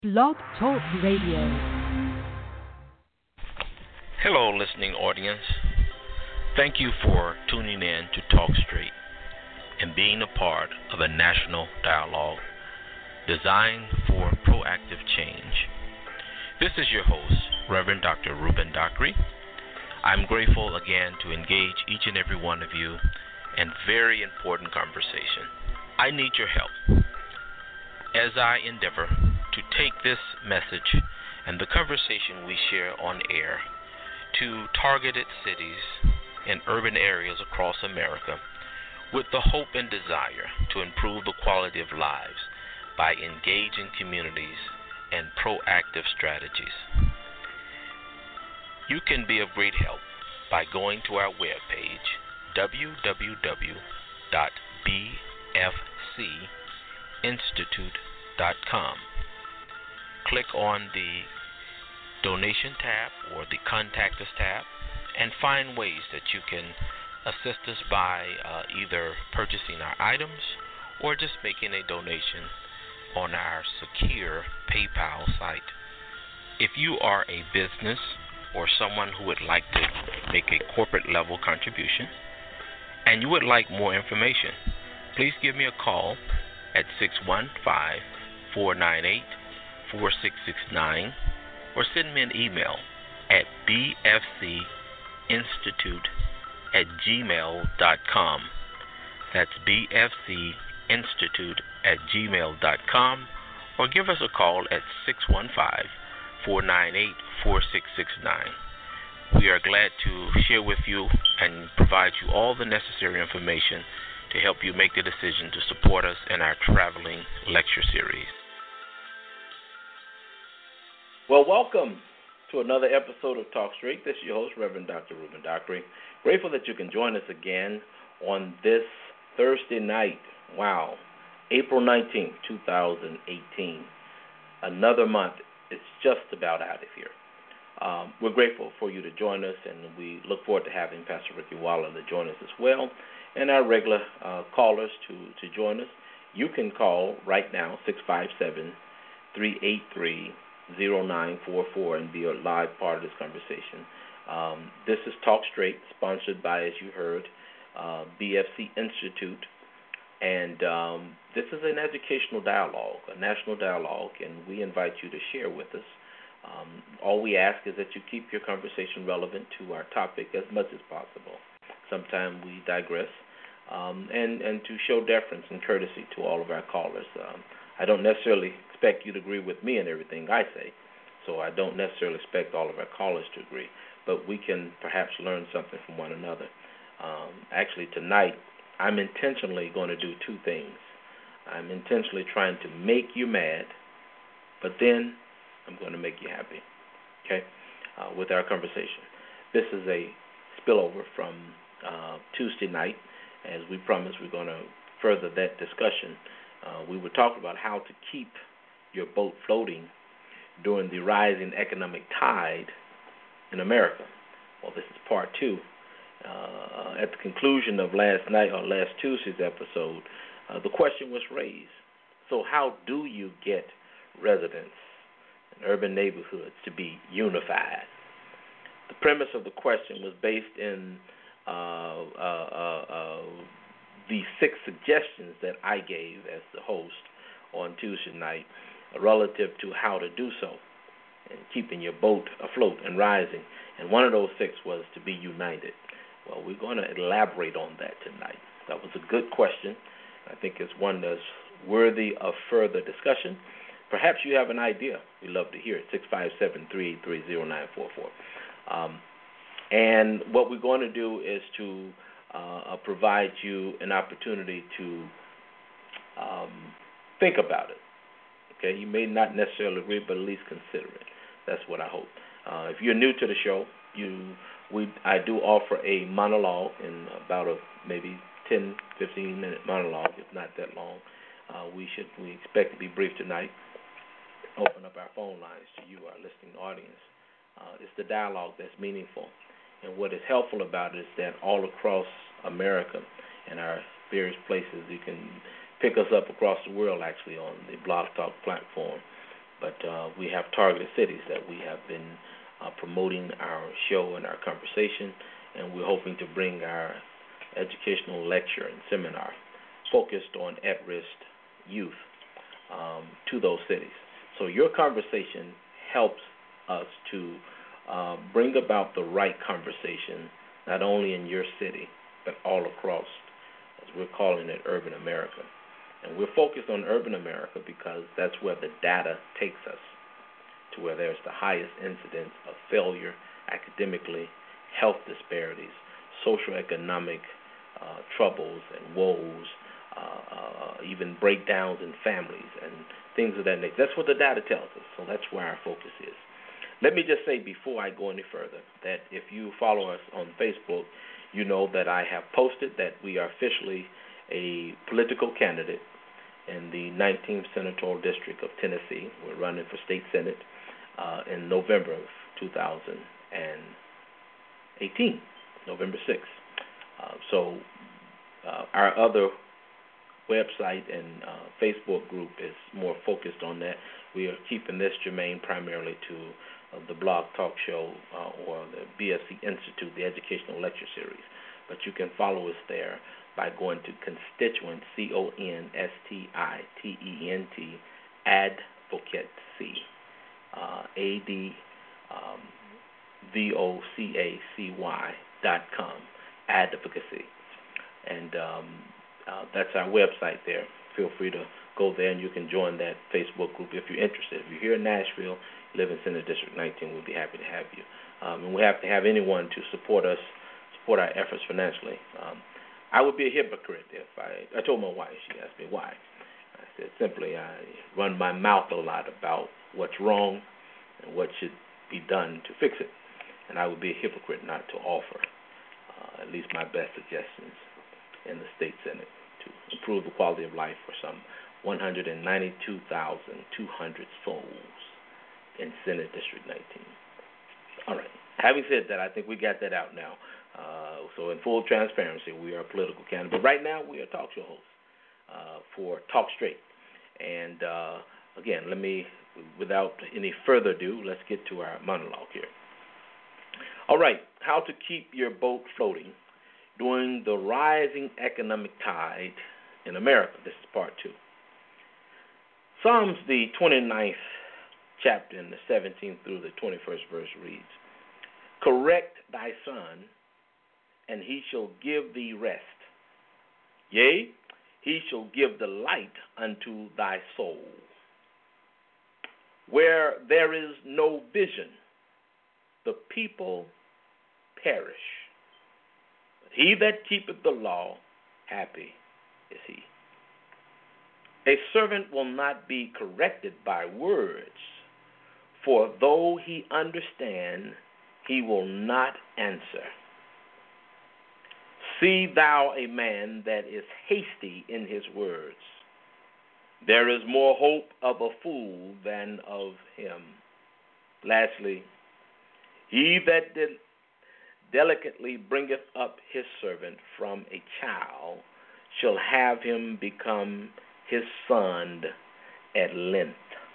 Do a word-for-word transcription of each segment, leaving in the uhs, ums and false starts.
Blog Talk Radio. Hello, listening audience. Thank you for tuning in to Talk Straight and being a part of a national dialogue designed for proactive change. This is your host, Reverend Doctor Ruben Dockery. I'm grateful again to engage each and every one of you in very important conversation. I need your help as I endeavor to take this message and the conversation we share on air to targeted cities and urban areas across America with the hope and desire to improve the quality of lives by engaging communities and proactive strategies. You can be of great help by going to our webpage, w w w dot b f c institute dot com. Click on the donation tab or the contact us tab and find ways that you can assist us by uh, either purchasing our items or just making a donation on our secure PayPal site. If you are a business or someone who would like to make a corporate level contribution and you would like more information, please give me a call at six one five, four nine eight, four six six nine or send me an email at b f c institute at gmail dot com. That's b f c institute at gmail dot com, or give us a call at six one five, four nine eight, four six six nine. We are glad to share with you and provide you all the necessary information to help you make the decision to support us in our traveling lecture series. Well, welcome to another episode of Talk Straight. This is your host, Reverend Doctor Ruben Dockery. Grateful that you can join us again on this Thursday night. Wow, April nineteenth, twenty eighteen. Another month is just about out of here. Um, we're grateful for you to join us, and we look forward to having Pastor Ricky Waller to join us as well, and our regular uh, callers to, to join us. You can call right now, six five seven, three eight three, zero nine four four, and be a live part of this conversation. Um, this is Talk Straight, sponsored by, as you heard, uh, B F C Institute, and um, this is an educational dialogue, a national dialogue, and we invite you to share with us. Um, all we ask is that you keep your conversation relevant to our topic as much as possible. Sometimes we digress, um, and, and to show deference and courtesy to all of our callers. Um, I don't necessarily expect you to agree with me and everything I say, so I don't necessarily expect all of our callers to agree, but we can perhaps learn something from one another. Um, actually, tonight, I'm intentionally going to do two things. I'm intentionally trying to make you mad, but then I'm going to make you happy, okay, uh, with our conversation. This is a spillover from uh, Tuesday night. As we promised, we're going to further that discussion. Uh, we were talking about how to keep your boat floating during the rising economic tide in America. Well, this is part two. Uh, at the conclusion of last night or last Tuesday's episode, uh, the question was raised. So how do you get residents in urban neighborhoods to be unified? The premise of the question was based in uh, uh, uh, uh, the six suggestions that I gave as the host on Tuesday night relative to how to do so and keeping your boat afloat and rising. And one of those six was to be united. Well, we're going to elaborate on that tonight. That was a good question. I think it's one that's worthy of further discussion. Perhaps you have an idea. We'd love to hear it, six five seven, three eight three, zero nine four four. Um, and what we're going to do is to uh, provide you an opportunity to um, think about it. Okay, you may not necessarily agree, but at least consider it. That's what I hope. Uh, if you're new to the show, you we I do offer a monologue in about a maybe ten, fifteen minute monologue, if not that long. Uh, we should we expect to be brief tonight. Open up our phone lines to you, our listening audience. Uh, it's the dialogue that's meaningful. And what is helpful about it is that all across America and our various places, you can pick us up across the world, actually, on the Blog Talk platform. but uh, we have targeted cities that we have been uh, promoting our show and our conversation, and we're hoping to bring our educational lecture and seminar focused on at-risk youth um, to those cities. So your conversation helps us to uh, bring about the right conversation, not only in your city, but all across, as we're calling it, urban America. And we're focused on urban America because that's where the data takes us, to where there's the highest incidence of failure academically, health disparities, socioeconomic uh, troubles and woes, uh, uh, even breakdowns in families and things of that nature. That's what the data tells us, so that's where our focus is. Let me just say before I go any further that if you follow us on Facebook, you know that I have posted that we are officially a political candidate in the nineteenth Senatorial District of Tennessee. We're running for state senate uh, in November of two thousand eighteen, November sixth. Uh, so uh, our other website and uh, Facebook group is more focused on that. We are keeping this germane primarily to uh, the blog talk show uh, or the B S C Institute, the educational lecture series. But you can follow us there by going to constituent, C O N S T I T E N T, advocacy, uh, A D V O C A C Y dot com, advocacy. And um, uh, that's our website there. Feel free to go there and you can join that Facebook group if you're interested. If you're here in Nashville, live in Senate District nineteen, we'll be happy to have you. Um, and we have to have anyone to support us, support our efforts financially. Um, I would be a hypocrite if I, I told my wife, she asked me why. I said simply I run my mouth a lot about what's wrong and what should be done to fix it. And I would be a hypocrite not to offer uh, at least my best suggestions in the state Senate to improve the quality of life for some one hundred ninety-two thousand two hundred souls in Senate District nineteen. All right. Having said that, I think we got that out now. Uh, so in full transparency, we are a political candidate. But right now, we are talk show hosts uh, for Talk Straight. And uh, again, let me, without any further ado, let's get to our monologue here. All right, how to keep your boat floating during the rising economic tide in America. This is part two. Psalms, the twenty-ninth chapter, and the seventeenth through the twenty-first verse reads, correct thy son, and he shall give thee rest. Yea, he shall give delight unto thy soul. Where there is no vision, the people perish. But he that keepeth the law, happy is he. A servant will not be corrected by words, for though he understand, he will not answer. See thou a man that is hasty in his words. There is more hope of a fool than of him. Lastly, he that de- delicately bringeth up his servant from a child shall have him become his son at length.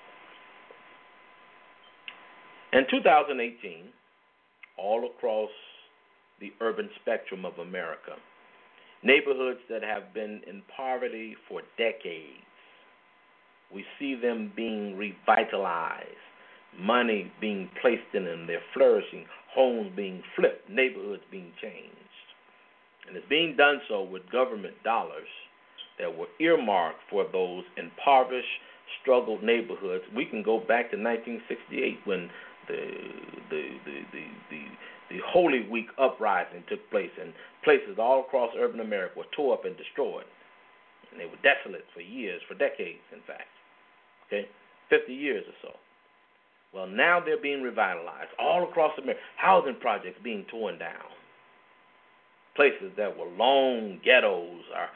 In two thousand eighteen, all across the urban spectrum of America, neighborhoods that have been in poverty for decades, we see them being revitalized, money being placed in them, they're flourishing, homes being flipped, neighborhoods being changed. And it's being done so with government dollars that were earmarked for those impoverished, struggled neighborhoods. We can go back to nineteen sixty-eight when the the the the, the The Holy Week uprising took place, and places all across urban America were tore up and destroyed. And they were desolate for years, for decades, in fact. Okay, fifty years or so. Well, now they're being revitalized all across America. Housing projects being torn down. Places that were long ghettos are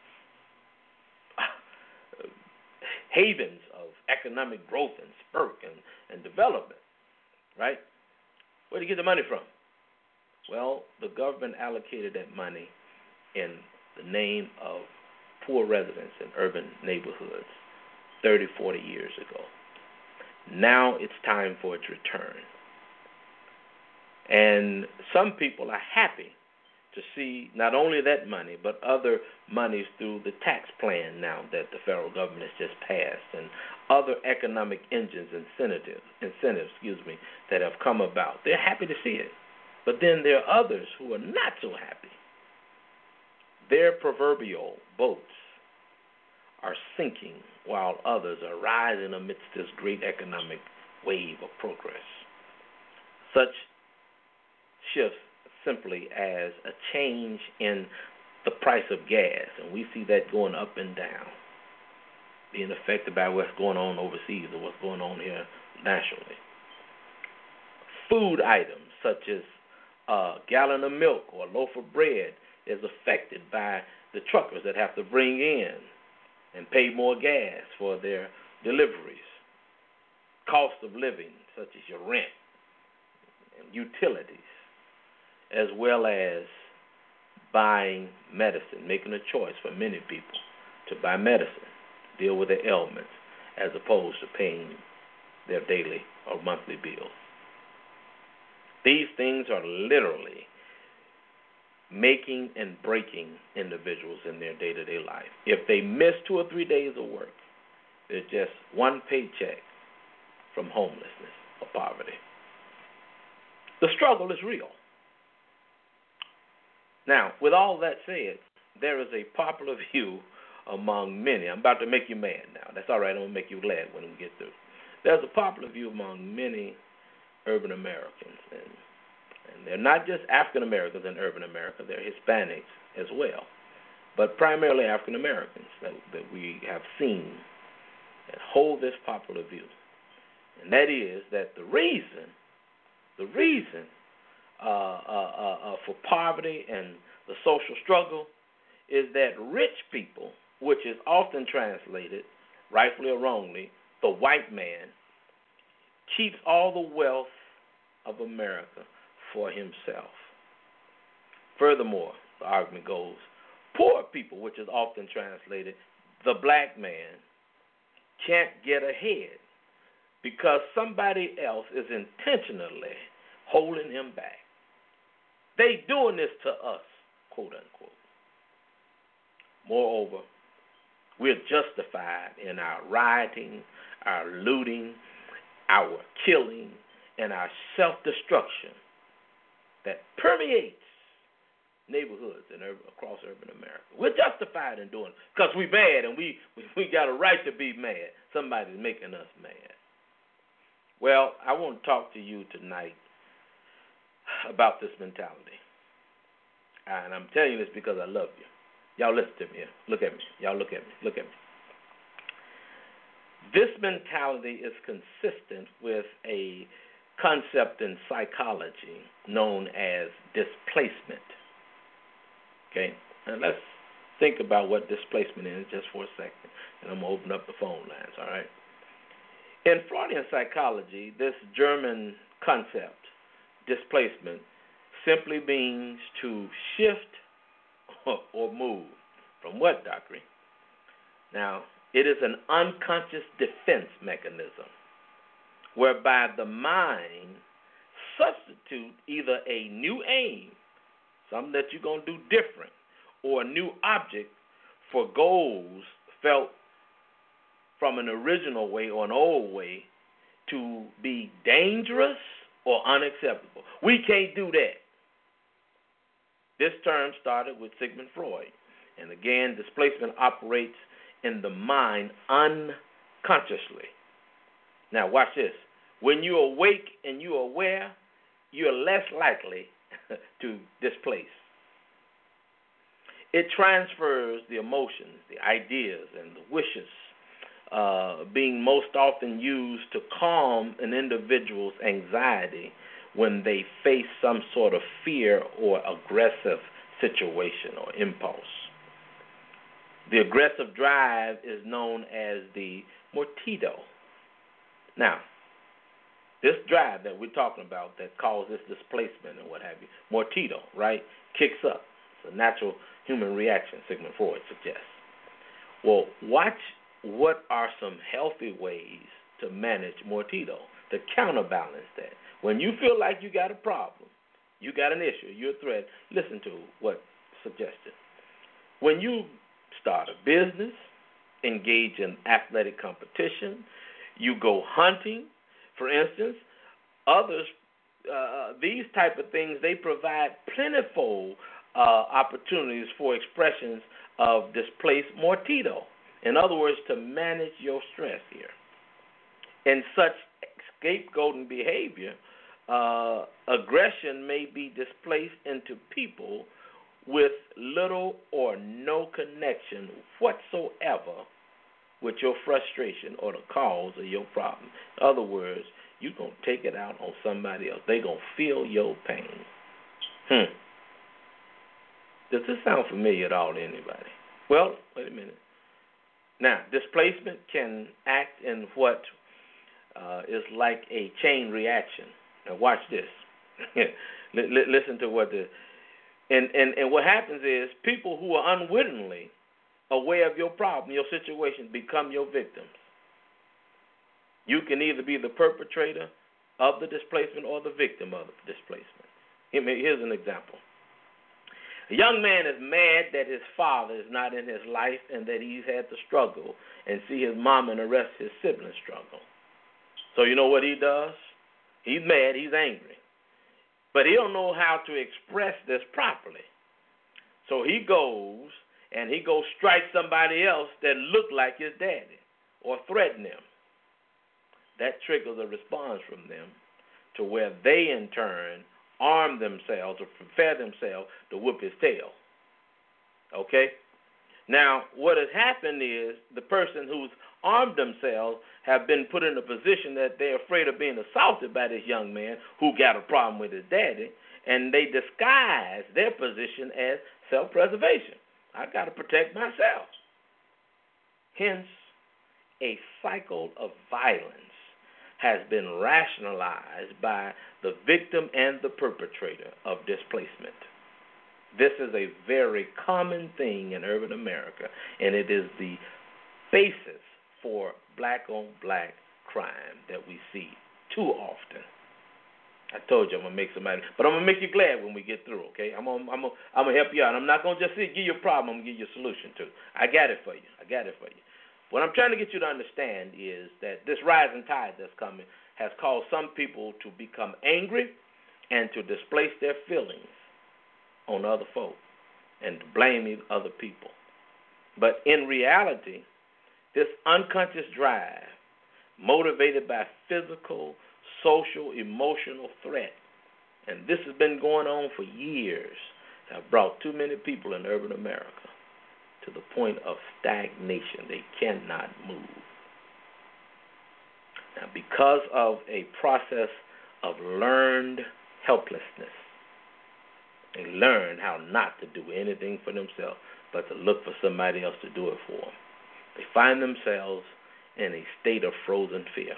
uh, havens of economic growth and spurt and, and development, right? Where do you get the money from? Well, the government allocated that money in the name of poor residents in urban neighborhoods thirty, forty years ago. Now it's time for its return. And some people are happy to see not only that money, but other monies through the tax plan now that the federal government has just passed, and other economic engines, incentives, incentives, excuse me, that have come about. They're happy to see it. But then there are others who are not so happy. Their proverbial boats are sinking while others are rising amidst this great economic wave of progress. Such shifts simply as a change in the price of gas, and we see that going up and down, being affected by what's going on overseas or what's going on here nationally. Food items such as a gallon of milk or a loaf of bread is affected by the truckers that have to bring in and pay more gas for their deliveries. Cost of living, such as your rent and utilities, as well as buying medicine, making a choice for many people to buy medicine, deal with their ailments, as opposed to paying their daily or monthly bills. These things are literally making and breaking individuals in their day-to-day life. If they miss two or three days of work, it's just one paycheck from homelessness or poverty. The struggle is real. Now, with all that said, there is a popular view among many. I'm about to make you mad now. That's all right. I'm going to make you glad when we get through. There's a popular view among many urban Americans, and, and they're not just African Americans in urban America. They're Hispanics as well, but primarily African Americans that, that we have seen that hold this popular view, and that is that the reason, the reason uh, uh, uh, uh, for poverty and the social struggle is that rich people, which is often translated, rightfully or wrongly, the white man, keeps all the wealth of America for himself. Furthermore, the argument goes, poor people, which is often translated, the black man, can't get ahead because somebody else is intentionally holding him back. They doing this to us, quote unquote. Moreover, we're justified in our rioting, our looting, our killing, and our self-destruction that permeates neighborhoods and urban, across urban America. We're justified in doing it because we're mad, and we, we, we got a right to be mad. Somebody's making us mad. Well, I want to talk to you tonight about this mentality. And I'm telling you this because I love you. Y'all listen to me here. Look at me. Y'all look at me. Look at me. This mentality is consistent with a concept in psychology known as displacement. Okay? And let's think about what displacement is just for a second. And I'm going to open up the phone lines, all right? In Freudian psychology, this German concept, displacement, simply means to shift or move. From what, Doctor? Now, it is an unconscious defense mechanism whereby the mind substitutes either a new aim, something that you're going to do different, or a new object for goals felt from an original way or an old way to be dangerous or unacceptable. We can't do that. This term started with Sigmund Freud. And again, displacement operates in the mind unconsciously. Now, watch this. When you're awake and you're aware, you're less likely to displace. It transfers the emotions, the ideas, and the wishes, uh, being most often used to calm an individual's anxiety when they face some sort of fear or aggressive situation or impulse. The aggressive drive is known as the mortido. Now, this drive that we're talking about that causes displacement and what have you, mortido, right, kicks up. It's a natural human reaction, Sigmund Freud suggests. Well, watch what are some healthy ways to manage Mortito, to counterbalance that. When you feel like you got a problem, you got an issue, you're a threat, listen to what's suggested. When you start a business, engage in athletic competition, you go hunting, for instance, others, uh, these type of things, they provide plentiful uh, opportunities for expressions of displaced Mortito. In other words, to manage your stress here. In such scapegoating behavior, uh, aggression may be displaced into people with little or no connection whatsoever with your frustration or the cause of your problem. In other words, you're going to take it out on somebody else. They're going to feel your pain. Hmm. Does this sound familiar at all to anybody? Well, wait a minute. Now, displacement can act in what uh, is like a chain reaction. Now, watch this. l- l- listen to what the and, and and what happens is people who are unwittingly aware of your problem, your situation, become your victims. You can either be the perpetrator of the displacement or the victim of the displacement. Here's an example. A young man is mad that his father is not in his life and that he's had to struggle and see his mom and the rest of his siblings struggle. So you know what he does? He's mad, he's angry. But he don't know how to express this properly. So he goes and he goes strike somebody else that look like his daddy or threaten him. That triggers a response from them to where they in turn arm themselves or prepare themselves to whip his tail. Okay? Now, what has happened is the person who's armed themselves have been put in a position that they're afraid of being assaulted by this young man who got a problem with his daddy, and they disguise their position as self-preservation. I got to protect myself. Hence, a cycle of violence has been rationalized by the victim and the perpetrator of displacement. This is a very common thing in urban America, and it is the basis for black-on-black crime that we see too often. I told you I'm going to make somebody, but I'm going to make you glad when we get through, okay? I'm going I'm to I'm gonna help you out. I'm not going to just give you a problem. I'm going to give you a solution, too. I got it for you. I got it for you. What I'm trying to get you to understand is that this rising tide that's coming has caused some people to become angry and to displace their feelings on other folk and to blame other people. But in reality, this unconscious drive, motivated by physical, social, emotional threat, and this has been going on for years, have brought too many people in urban America to the point of stagnation. They cannot move. Now, because of a process of learned helplessness, they learn how not to do anything for themselves, but to look for somebody else to do it for them. They find themselves in a state of frozen fear.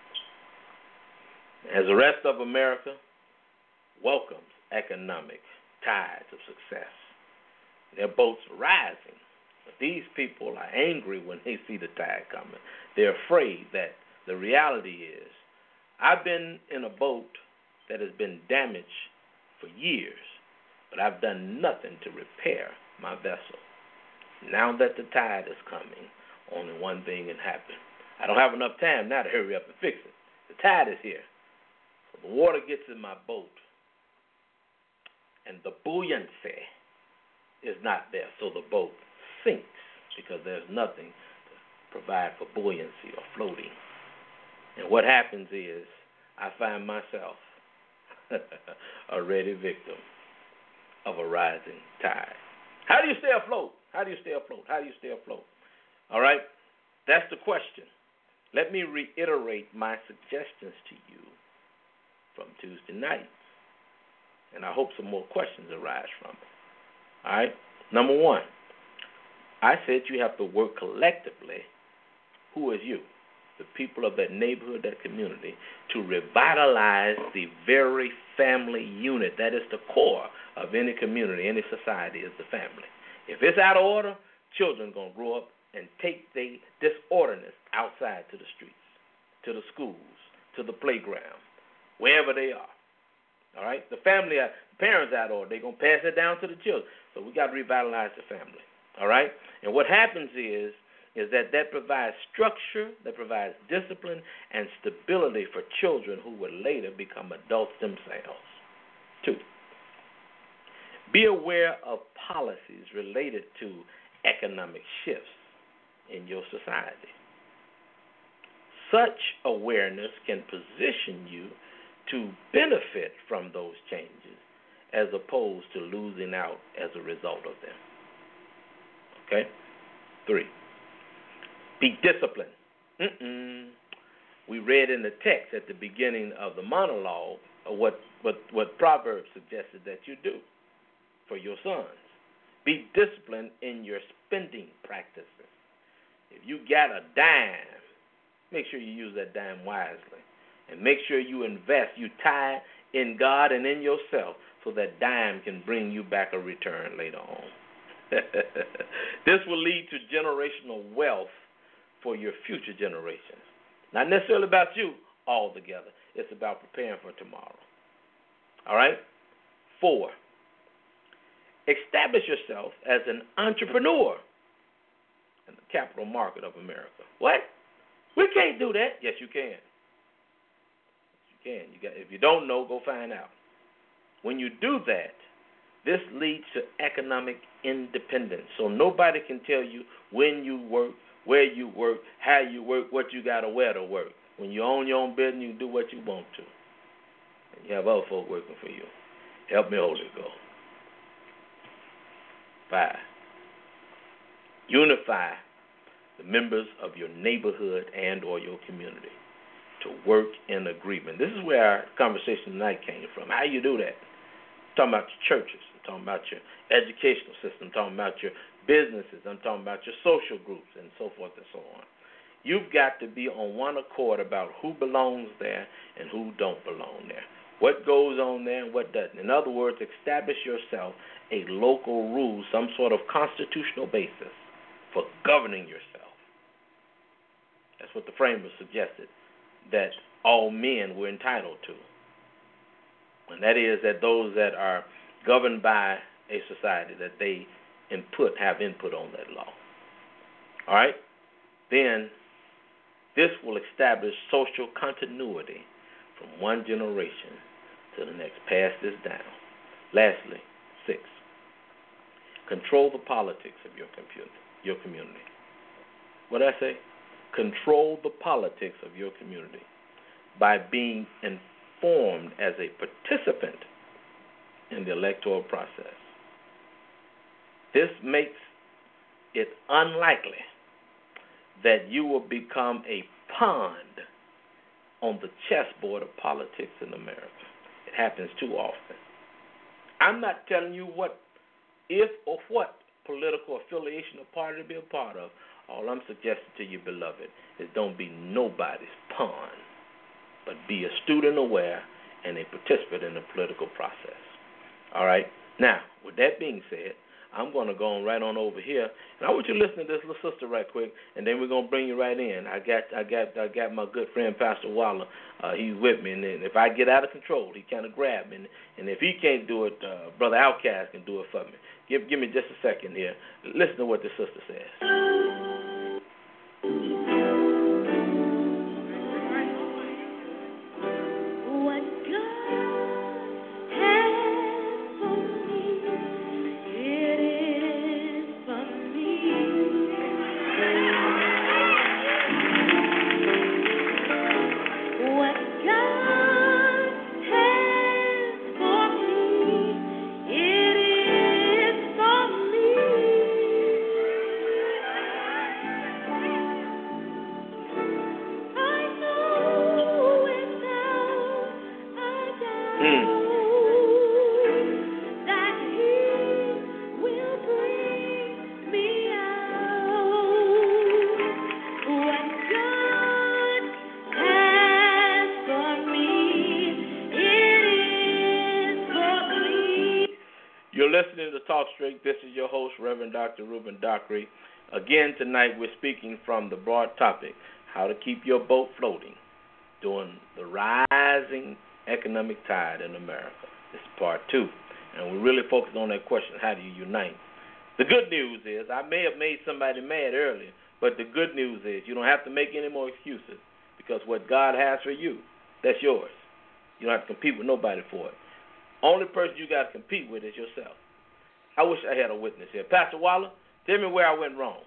As the rest of America welcomes economic tides of success, their boats are rising. But these people are angry when they see the tide coming. They're afraid that the reality is, I've been in a boat that has been damaged for years, but I've done nothing to repair my vessel. Now that the tide is coming, only one thing can happen. I don't have enough time now to hurry up and fix it. The tide is here. So the water gets in my boat, and the buoyancy is not there, so the boat sinks because there's nothing to provide for buoyancy or floating. And what happens is I find myself a ready victim of a rising tide. How do you stay afloat? How do you stay afloat? How do you stay afloat? All right? That's the question. Let me reiterate my suggestions to you from Tuesday night. And I hope some more questions arise from it. All right? Number one, I said you have to work collectively. Who is you? The people of that neighborhood, that community, to revitalize the very family unit. That is the core of any community, any society, is the family. If it's out of order, children are going to grow up and take the disorderness outside to the streets. to the schools, to the playground, wherever they are. All right? The family, the parents out order, they're going to pass it down to the children. So we got to revitalize the family. All right? And what happens is, is that that provides structure, that provides discipline and stability for children who will later become adults themselves. Two, be aware of policies related to economic shifts in your society. Such awareness can position you to benefit from those changes as opposed to losing out as a result of them. Okay? Three, be disciplined. Mm-mm. We read in the text at the beginning of the monologue what, what, what Proverbs suggested that you do for your sons. Be disciplined in your spending practices. If you got a dime, make sure you use that dime wisely. And make sure you invest, you tithe in God and in yourself so that dime can bring you back a return later on. This will lead to generational wealth for your future generations. Not necessarily about you altogether. It's about preparing for tomorrow. All right? Four, establish yourself as an entrepreneur in the capital market of America. What? We can't do that. Yes, you can. You can. You got, if you don't know, go find out. When you do that, this leads to economic independence. So nobody can tell you when you work, where you work, how you work, what you got to wear to work. When you own your own business, you can do what you want to. And you have other folk working for you. Help me, Holy Ghost. Five, unify the members of your neighborhood and or your community to work in agreement. This is where our conversation tonight came from. How you do that? I'm talking about your churches. I'm talking about your educational system. I'm talking about your businesses. I'm talking about your social groups and so forth and so on. You've got to be on one accord about who belongs there and who don't belong there. What goes on there and what doesn't. In other words, establish yourself a local rule, some sort of constitutional basis for governing yourself. That's what the framers suggested that all men were entitled to. And that is that those that are governed by a society, that they input, have input on that law. All right? Then this will establish social continuity from one generation to the next. Pass this down. Lastly, six, control the politics of your community. Your community. What did I say? Control the politics of your community by being informed as a participant in the electoral process. This makes it unlikely that you will become a pawn on the chessboard of politics in America. It happens too often. I'm not telling you what, if or what political affiliation or party to be a part of. All I'm suggesting to you, beloved, is don't be nobody's pawn, but be a student aware and a participant in the political process. All right? Now, with that being said, I'm going to go on right on over here, and I want you to listen to this little sister right quick, and then we're going to bring you right in. I got, I got, I got my good friend Pastor Waller. Uh, he's with me, and if I get out of control, he kind of grab me, and, and if he can't do it, uh, Brother Outcast can do it for me. Give, give me just a second here. Listen to what the sister says. Listening to Talk Straight. This is your host, Reverend Doctor Ruben Dockery. Again, tonight we're speaking from the broad topic, how to keep your boat floating during the rising economic tide in America. This is part two. And we really focus on that question, how do you unite? The good news is, I may have made somebody mad earlier, but the good news is you don't have to make any more excuses because what God has for you, that's yours. You don't have to compete with nobody for it. Only person you got to compete with is yourself. I wish I had a witness here. Pastor Waller, tell me where I went wrong.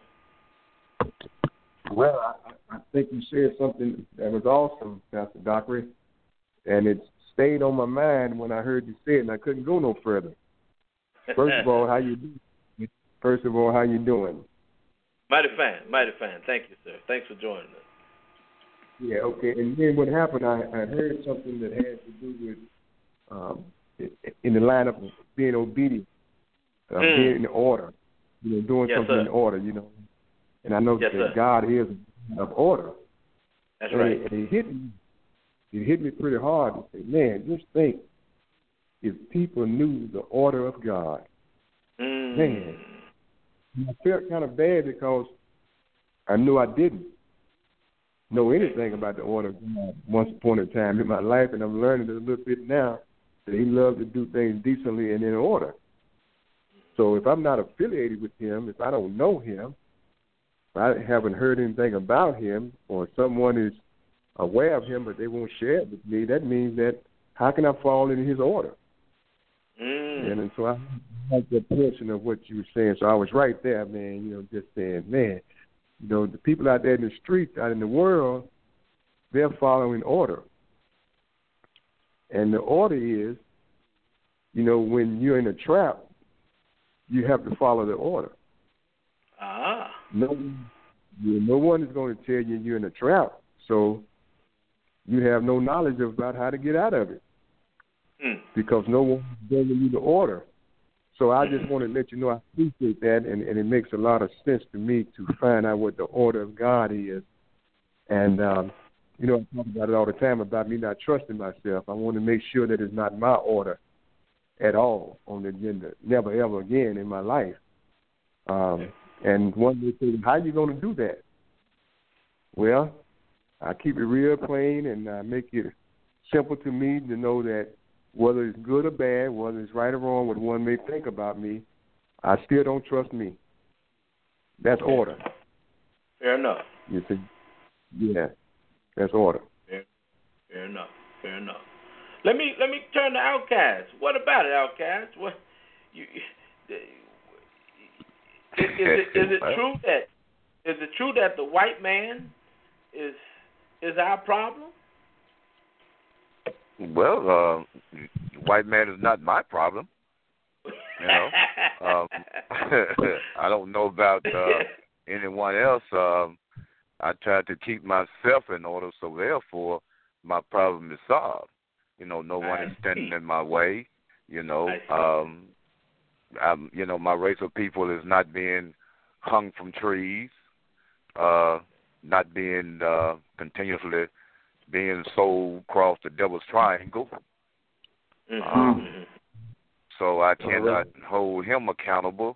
Well, I, I think you said something that was awesome, Pastor Dockery, and it stayed on my mind when I heard you say it, and I couldn't go no further. First of all, how you doing? First of all, how you doing? Mighty fine, mighty fine. Thank you, sir. Thanks for joining us. Yeah, okay. And then what happened, I, I heard something that had to do with um, in the line of being obedient, uh, mm. being in order, you know, doing yes, something sir. in order, you know. And I know yes, that sir. God is of order. That's and right. It, and it hit me. It hit me pretty hard to say, man, just think if people knew the order of God. Mm. Man, I felt kind of bad because I knew I didn't know anything about the order of God once upon a time in my life, and I'm learning a little bit now that He loves to do things decently and in order. So if I'm not affiliated with Him, if I don't know Him, if I haven't heard anything about Him, or someone is aware of Him but they won't share it with me, that means that how can I fall into His order? Mm. And, and so I like that portion of what you were saying. So I was right there, man, you know, just saying, man, you know, the people out there in the streets, out in the world, they're following order. And the order is, you know, when you're in a trap, you have to follow the order. Ah. No, no one is going to tell you you're in a trap, so you have no knowledge about how to get out of it mm. because no one is giving you the order. So I just want to let you know I appreciate that, and, and it makes a lot of sense to me to find out what the order of God is. And, um, you know, I talk about it all the time about me not trusting myself. I want to make sure that it's not my order at all on the agenda, never, ever again in my life. Um, and one may say, how are you going to do that? Well, I keep it real plain, and I make it simple to me to know that whether it's good or bad, whether it's right or wrong, what one may think about me, I still don't trust me. That's order. Fair enough. You see? Yeah, that's order. Fair, fair enough. Fair enough. Let me let me turn to Outcast. What about it, Outcast? What you? Is, is it is it true that is it true that the white man is is our problem? Well, uh, white man is not my problem. You know, um, I don't know about uh, anyone else. Um, I try to keep myself in order, so therefore my problem is solved. You know, no one is standing in my way. You know, um, I'm, you know, my race of people is not being hung from trees, uh, not being uh, continuously being sold across the devil's triangle. Mm-hmm. Um, so I cannot hold him accountable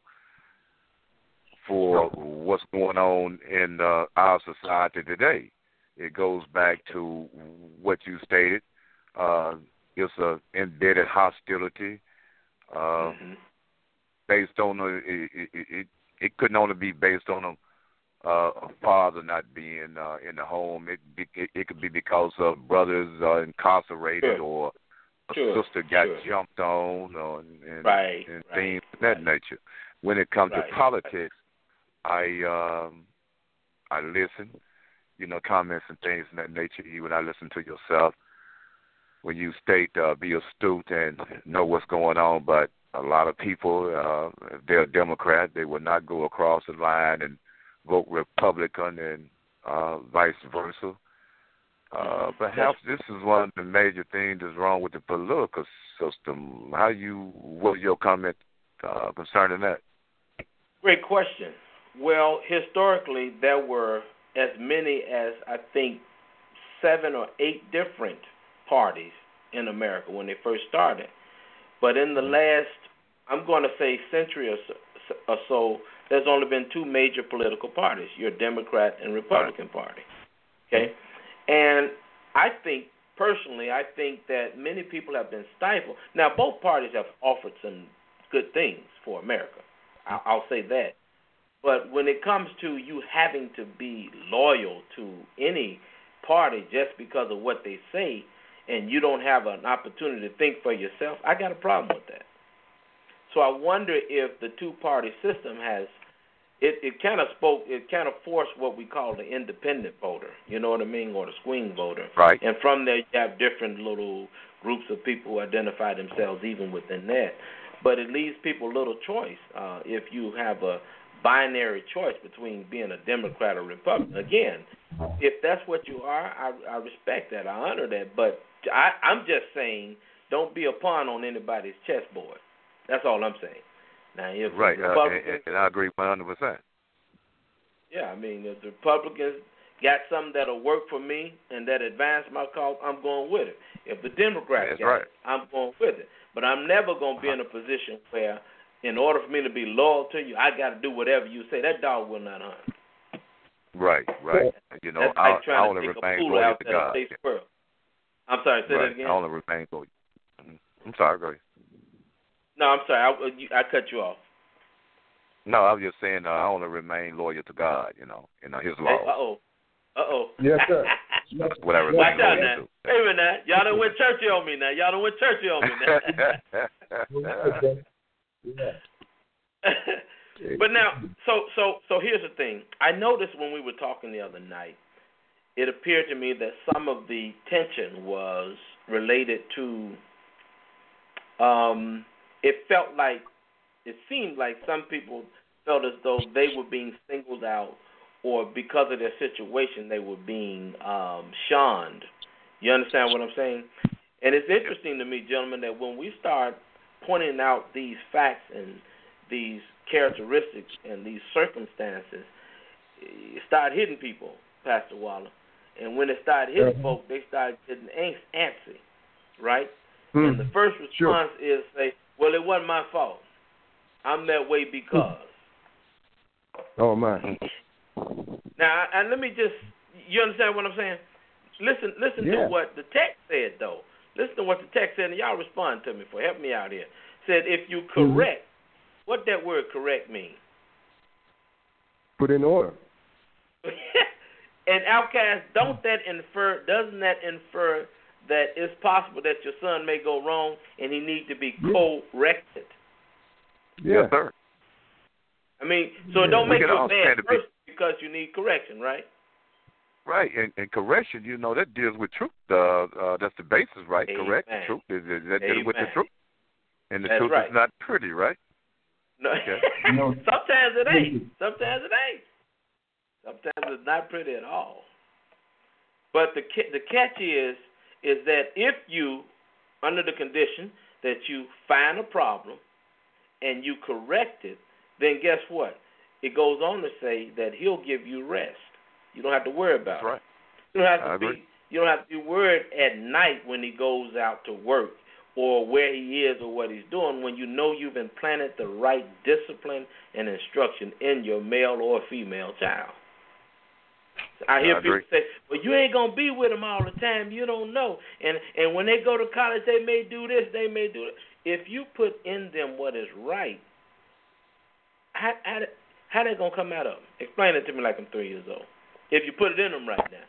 for what's going on in uh, our society today. It goes back to what you stated. Uh, it's an embedded hostility uh, mm-hmm. based on a, it, it, it, it couldn't only be based on a Uh, a father not being uh, in the home. It, it it could be because of brothers uh, incarcerated sure. or a sure. sister got sure. jumped on or, and, right. and right. things of that right. nature. When it comes right. to politics, I um, I listen, you know, comments and things of that nature. Even I listen to yourself when you state uh, be astute and know what's going on. But a lot of people, uh, if they're a Democrat, they will not go across the line and vote Republican and uh, vice versa. Uh, perhaps this is one of the major things that's wrong with the political system. How you, what are your comment uh, concerning that? Great question. Well, historically, there were as many as, I think, seven or eight different parties in America when they first started. But in the last, I'm going to say, century or so, or so there's only been two major political parties, your Democrat and Republican Party. Okay? And I think, personally, I think that many people have been stifled. Now, both parties have offered some good things for America. I'll, I'll say that. But when it comes to you having to be loyal to any party just because of what they say, and you don't have an opportunity to think for yourself, I got a problem with that. So I wonder if the two-party system has, it, it kind of spoke, it kind of forced what we call the independent voter, you know what I mean, or the swing voter. Right. And from there you have different little groups of people who identify themselves even within that. But it leaves people little choice uh, if you have a binary choice between being a Democrat or Republican. Again, if that's what you are, I, I respect that. I honor that. But I, I'm just saying don't be a pawn on anybody's chessboard. That's all I'm saying. Now, if right, the uh, and, and I agree one hundred percent. Yeah, I mean, if the Republicans got something that'll work for me and that advance my cause, I'm going with it. If the Democrats That's got right. it, I'm going with it. But I'm never going to be in a position where, in order for me to be loyal to you, I got to do whatever you say. That dog will not hunt. Right, right. You know, That's I, like trying I to only take a remain poodle loyal out to there to God. chase squirrel. I'm sorry, say right. that again. I only remain loyal. I'm sorry, go ahead. No, I'm sorry. I, I cut you off. No, I was just saying uh, I only remain loyal to God, you know, and uh, His law. Hey, uh-oh. Uh-oh. Yes, sir. That's what I remain Watch out loyal now. to. Wait a minute. Y'all done went churchy on me now. Y'all done went churchy on me now. But now, so so so here's the thing. I noticed when we were talking the other night, it appeared to me that some of the tension was related to. Um, it felt like, it seemed like some people felt as though they were being singled out, or because of their situation, they were being um, shunned. You understand what I'm saying? And it's interesting to me, gentlemen, that when we start pointing out these facts and these characteristics and these circumstances, it start hitting people, Pastor Waller. And when it started hitting uh-huh. folks, they started getting angst, antsy, right? Hmm. And the first response sure. is say, well, it wasn't my fault. I'm that way because. Oh, my. Now, and let me just, you understand what I'm saying? Listen listen yeah. to what the text said, though. Listen to what the text said, and y'all respond to me for help me out here. Said, if you correct, mm-hmm. what that word correct mean? Put in order. And Outcast, don't that infer, doesn't that infer that it's possible that your son may go wrong and he need to be yeah. corrected? Yeah. Yes, sir. I mean, so yeah. it don't we make you a bad be... person because you need correction, right? Right, and, and correction, you know, that deals with truth. Uh, uh, that's the basis, right? Amen. Correct, the truth is, is that deals with the truth, and the That's truth right. is not pretty, right? No, Okay. sometimes it ain't. Sometimes it ain't. Sometimes it's not pretty at all. But the the catch is is that if you, under the condition that you find a problem and you correct it, then guess what? It goes on to say that He'll give you rest. You don't have to worry about That's right. it. You don't have to I be. agree. You don't have to be worried at night when He goes out to work or where He is or what He's doing. When you know you've implanted the right discipline and instruction in your male or female child. I hear I people agree. say, "Well, you ain't gonna be with them all the time. You don't know." And and when they go to college, they may do this, they may do it. If you put in them what is right, how how how they gonna come out of them? Explain it to me like I'm three years old. If you put it in them right now.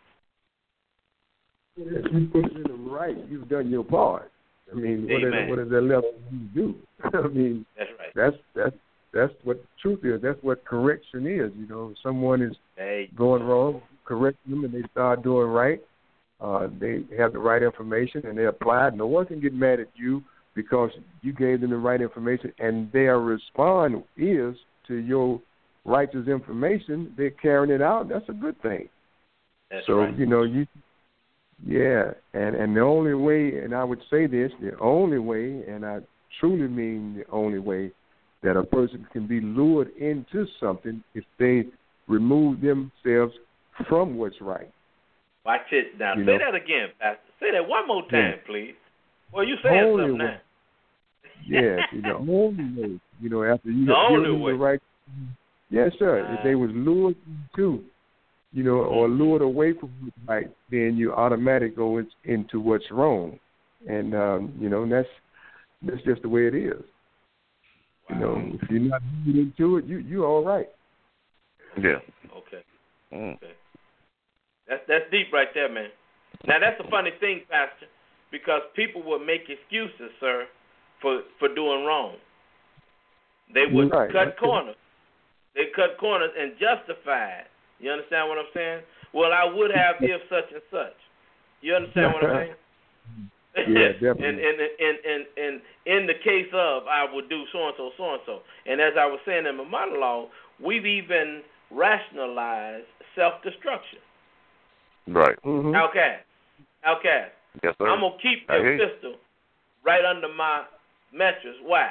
If you put it in them right, you've done your part. I mean, what is, what is that level you do? I mean, that's right. That's that's that's what the truth is. That's what correction is. You know, if someone is hey. going wrong, correct them, and they start doing right. Uh, they have the right information and they apply it. No one can get mad at you because you gave them the right information, and their response is to your righteous information. They're carrying it out. That's a good thing. That's so right. you know you. Yeah, and, and the only way, and I would say this, the only way, and I truly mean the only way, that a person can be lured into something if they remove themselves from what's right. Watch it now. You say know? that again, Pastor. Say that one more time, yeah. please. Well, you saying only something way. now. Yes, you know, only way. You know, after you the have only given way. them the right. Yes, sir. Uh, if they was lured into you know, or lured away from what's right, then you automatically go in, into what's wrong. And, um, you know, and that's, that's just the way it is. You know, if you're not moving into it, you, you're all right. Yeah. Okay. Mm. Okay. That's, that's deep right there, man. Now, that's a funny thing, Pastor, because people would make excuses, sir, for, for doing wrong. They would right. cut okay. corners. They cut corners and justify it. You understand what I'm saying? Well, I would have if such and such. You understand what I'm saying? Yeah, definitely. and, and, and, and, and in the case of, I would do so-and-so, so-and-so. And as I was saying in my monologue, we've even rationalized self-destruction. Right. Mm-hmm. Outcast. Outcast. Yes, sir. I'm going to keep your pistol right under my mattress. Why?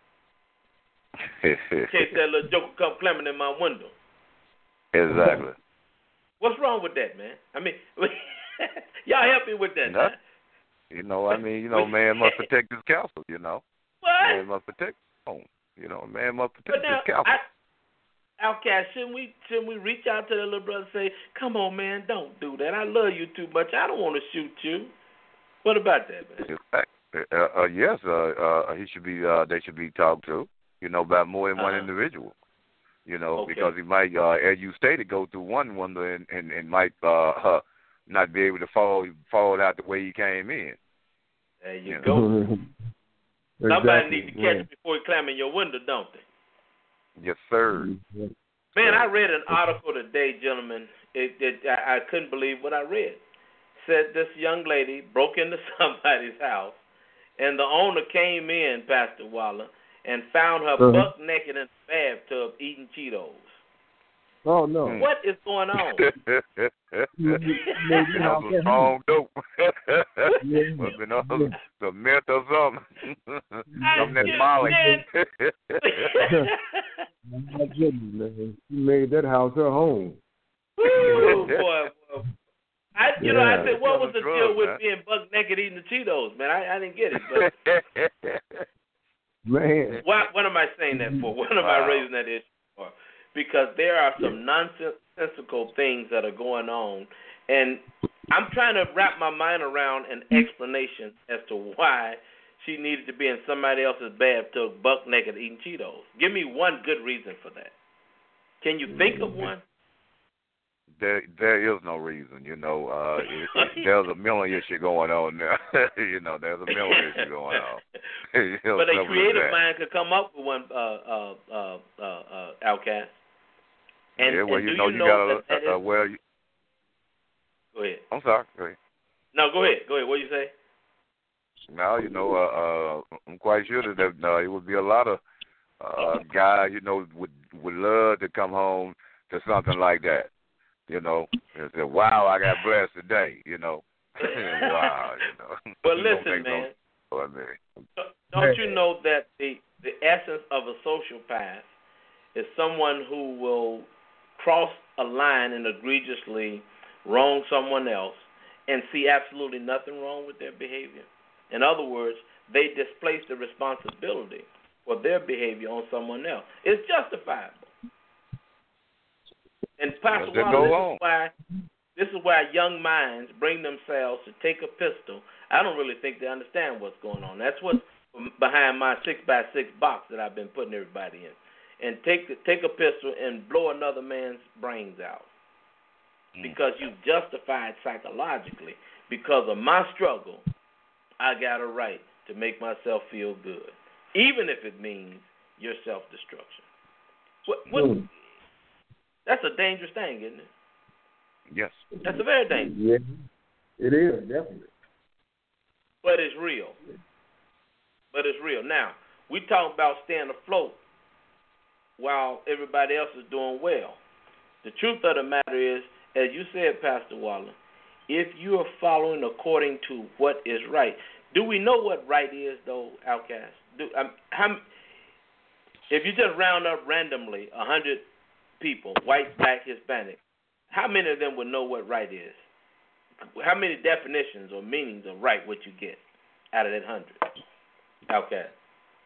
In case that little joker come climbing in my window. Exactly. What's wrong with that, man? I mean, y'all help me with that. Nothing. You know, I mean, you know, man must protect his castle, you know. What? Man must protect his home. You know, man must protect but now, his castle. I, Outcast, shouldn't we shouldn't we reach out to the little brother and say, come on, man, don't do that. I love you too much. I don't want to shoot you. What about that, man? Uh, uh, yes, uh, uh, he should be. Uh, they should be talked to. You know, by more than one uh-huh. individual. You know, okay. because he might, uh, as you stated, go through one window and, and, and might uh, uh, not be able to fall fall out the way he came in. There you, you go. Exactly. Somebody need to catch him before he climb in your window, don't they? Yes, sir. Man, I read an article today, gentlemen. It, it, I, I couldn't believe what I read. Said this young lady broke into somebody's house, and the owner came in, Pastor Waller, and found her uh-huh. buck naked in the bathtub eating Cheetos. Oh, no. What is going on? That was a strong dope. Yeah. Must been on the meth or something. Something that just, Molly. My goodness, man. She made that house her home. Ooh, boy, boy. I, you yeah. know, I said, what was the drugs, deal with man. being buck naked eating the Cheetos, man? I, I didn't get it. But Man. why, what am I saying that for? What am Wow. I raising that issue for? Because there are some nonsensical things that are going on, and I'm trying to wrap my mind around an explanation as to why she needed to be in somebody else's bathtub buck naked eating Cheetos. Give me one good reason for that. Can you think of one? There, there is no reason, you know. Uh, it, it, there's a mental issue going on there. you know, there's a mental issue going on. But a creative mind could come up with one, uh, uh, uh, uh, uh, Outcast. And, yeah, well, and you do know, you, you know got to, uh, well, you, go ahead. I'm sorry, go ahead. No, go ahead, go ahead. What do you say? Now, you know, uh, uh, I'm quite sure that uh, it would be a lot of uh, guys, you know, would would love to come home to something like that. You know, and say, wow, I got blessed today, you know. wow, you know. Well, listen, man. No, I mean. Don't you know that the, the essence of a sociopath is someone who will cross a line and egregiously wrong someone else and see absolutely nothing wrong with their behavior? In other words, they displace the responsibility for their behavior on someone else. It's justifiable. And Pastor Waller, this is why this is why young minds bring themselves to take a pistol. I don't really think they understand what's going on. That's what's behind my six by six box that I've been putting everybody in. And take take a pistol and blow another man's brains out. Because you justified psychologically. Because of my struggle, I got a right to make myself feel good. Even if it means your self-destruction. What, what, mm. That's a dangerous thing, isn't it? Yes. That's a very dangerous. Yeah, it is, definitely. But it's real. But it's real. Now, we talk about staying afloat while everybody else is doing well. The truth of the matter is, as you said, Pastor Waller, if you are following according to what is right, do we know what right is, though, Outcast? Do, um, how, if you just round up randomly a hundred people, white, black, Hispanic, how many of them would know what right is? How many definitions or meanings of right would you get out of that hundred? Outcast.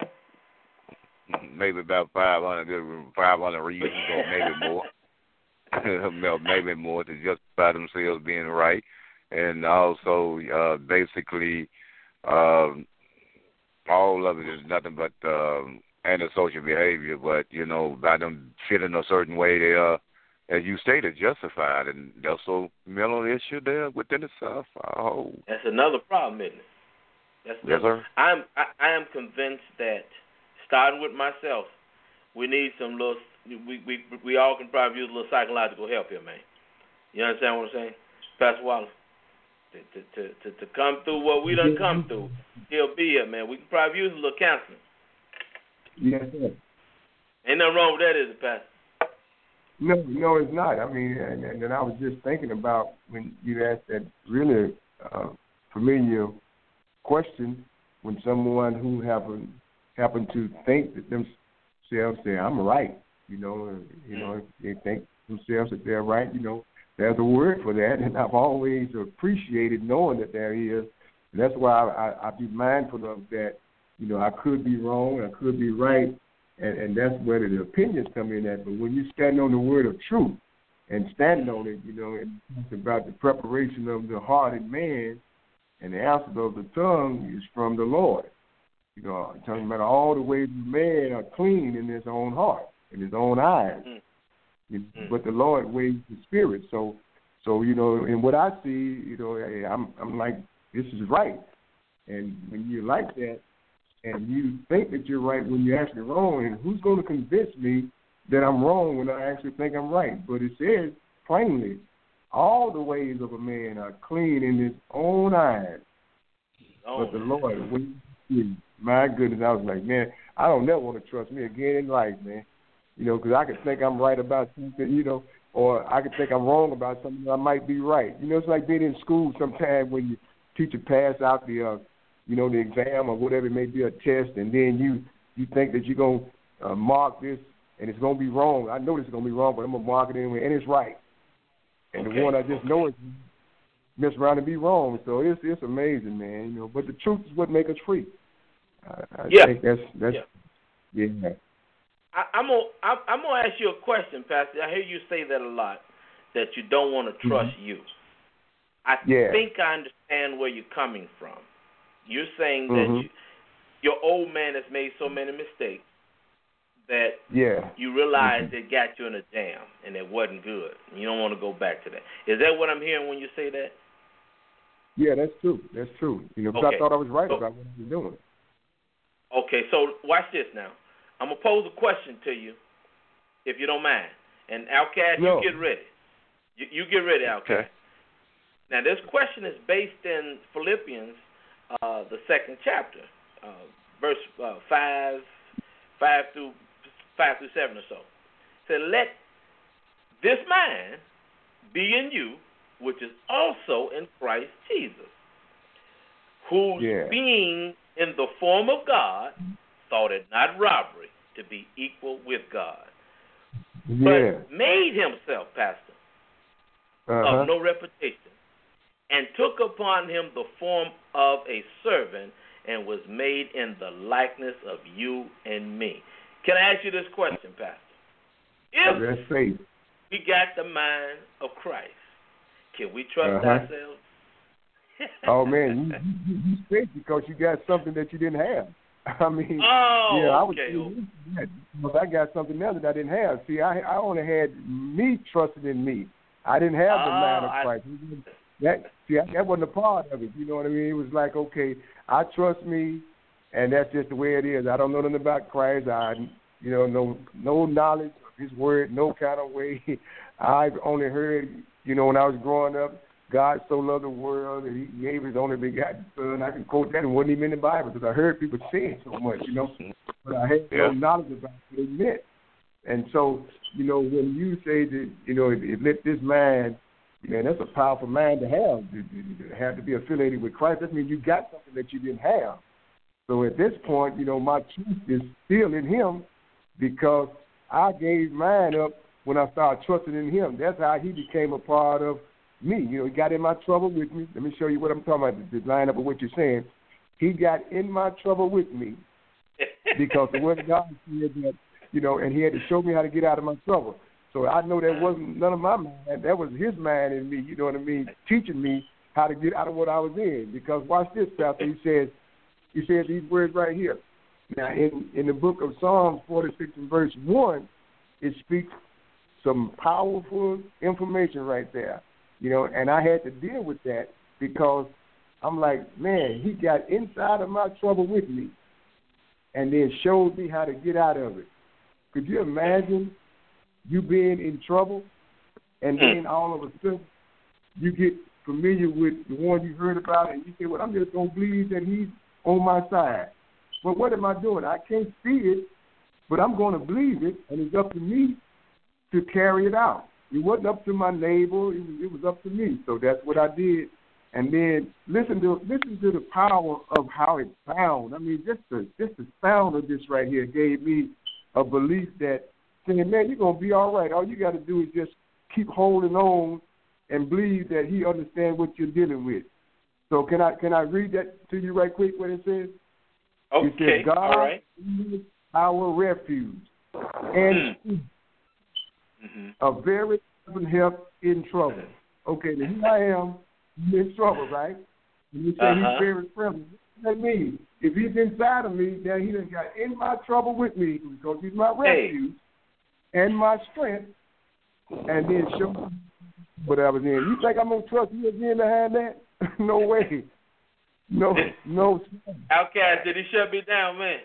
Maybe about five hundred, five hundred reasons or maybe more. maybe more to justify themselves being right, and also uh, basically um, all of it is nothing but um, antisocial behavior. But you know, by them feeling a certain way, they are, as you stated, justified, and there's a mental issue there within itself. Oh, that's another problem, isn't it? That's yes, sir. I'm I, I am convinced that starting with myself, we need some little. We we we all can probably use a little psychological help here, man. You understand what I'm saying, Pastor Wallace? To to to to come through what we done come through, he'll be here, man. We can probably use a little counseling. Yes, sir. Ain't nothing wrong with that, is it, Pastor? No, no, it's not. I mean, and, and, and I was just thinking about when you asked that really uh, familiar question, when someone who happen happen to think that themselves say, "I'm right," you know, you know, they think themselves that they're right. You know, there's a word for that, and I've always appreciated knowing that there is. And that's why I, I, I be mindful of that. You know, I could be wrong, I could be right, and, and that's where the opinions come in at. But when you stand on the word of truth and stand on it, you know, it's about the preparation of the heart and man, and the answer of the tongue is from the Lord. You know, I'm talking about all the ways of man are clean in his own heart, in his own eyes. Mm. You know, mm. But the Lord weighs the spirit. So, so you know, and what I see, you know, I'm, I'm like, this is right. And when you're like that, and you think that you're right when you're actually wrong, and who's going to convince me that I'm wrong when I actually think I'm right? But it says plainly, all the ways of a man are clean in his own eyes. Oh. But the Lord, my goodness, I was like, man, I don't never want to trust me again in life, man. You know, because I could think I'm right about something, you know, or I could think I'm wrong about something, I might be right. You know, it's like being in school sometimes when your teacher pass out the, uh, you know, the exam or whatever it may be, a test, and then you, you think that you're going to uh, mark this, and it's going to be wrong. I know this is going to be wrong, but I'm going to mark it anyway, and it's right. And okay. the one I just know is mess around and be wrong. So it's it's amazing, man. You know, but the truth is what makes us free. I, I yeah. think that's that's yeah. yeah. I, I'm gonna I'm, I'm gonna ask you a question, Pastor. I hear you say that a lot, that you don't want to trust mm-hmm. you. I yeah. think I understand where you're coming from. You're saying that mm-hmm. you, your old man has made so many mistakes that yeah. you realize mm-hmm. it got you in a jam and it wasn't good. And you don't want to go back to that. Is that what I'm hearing when you say that? Yeah, that's true. That's true. You know, because okay. I thought I was right so, about what I was doing. Okay, so watch this now. I'm going to pose a question to you, if you don't mind. And, Outcast, no. you get ready. You, you get ready, Outcast. Okay. Now, this question is based in Philippians, uh, the second chapter, uh, verse uh, five, five through five through seven or so. It said, "Let this mind be in you, which is also in Christ Jesus, who yeah. being in the form of God, thought it not robbery to be equal with God, yeah. but made himself, Pastor, uh-huh. of no reputation, and took upon him the form of a servant, and was made in the likeness of you and me." Can I ask you this question, Pastor? If That's faith. we got the mind of Christ, can we trust uh-huh. ourselves? Oh, man, you, you, you think because you got something that you didn't have. I mean, oh, yeah, I was okay. because I got something else that I didn't have. See, I I only had me trusting in me. I didn't have the oh, mind of I, Christ. That see, that wasn't a part of it. You know what I mean? It was like, okay, I trust me, and that's just the way it is. I don't know nothing about Christ. I, you know, no no knowledge of His Word, no kind of way. I've only heard, you know, when I was growing up, God so loved the world that He gave His only begotten Son. I can quote that, and wasn't even in the Bible because I heard people say it so much, you know. But I had no knowledge about what it meant. And so, you know, when you say that, you know, it, it let this mind, man, that's a powerful mind to have. To have to be affiliated with Christ. That means you got something that you didn't have. So at this point, you know, my truth is still in Him because I gave mine up when I started trusting in Him. That's how He became a part of me. You know, He got in my trouble with me. Let me show you what I'm talking about, the line up of what you're saying. He got in my trouble with me because the Word of God said that, you know, and He had to show me how to get out of my trouble. So I know that wasn't none of my mind. That was his mind in me, you know what I mean, teaching me how to get out of what I was in. Because watch this, Pastor. He says, he says these words right here. Now, in, in the book of Psalms forty-six and verse one, it speaks some powerful information right there. You know, and I had to deal with that because I'm like, man, he got inside of my trouble with me and then showed me how to get out of it. Could you imagine you being in trouble and then all of a sudden you get familiar with the one you heard about and you say, well, I'm just going to believe that he's on my side. Well, what am I doing? I can't see it, but I'm going to believe it, and it's up to me to carry it out. It wasn't up to my neighbor. It was, it was up to me. So that's what I did. And then listen to listen to the power of how it sounds. I mean, just the just the sound of this right here gave me a belief that saying, man, you're gonna be all right. All you got to do is just keep holding on and believe that he understands what you're dealing with. So can I can I read that to you right quick? What it says? Okay. It says, God all right. is our refuge and mm. mm-hmm. a very present help in trouble. Okay, now here I am in trouble, right? And you say uh-huh. he's very present. What does that mean? If he's inside of me, then he done got in my trouble with me because he's my refuge hey. and my strength, and then show me what I was in. You think I'm going to trust you again behind that? No way. No, no. Outcast, did he shut me down, man?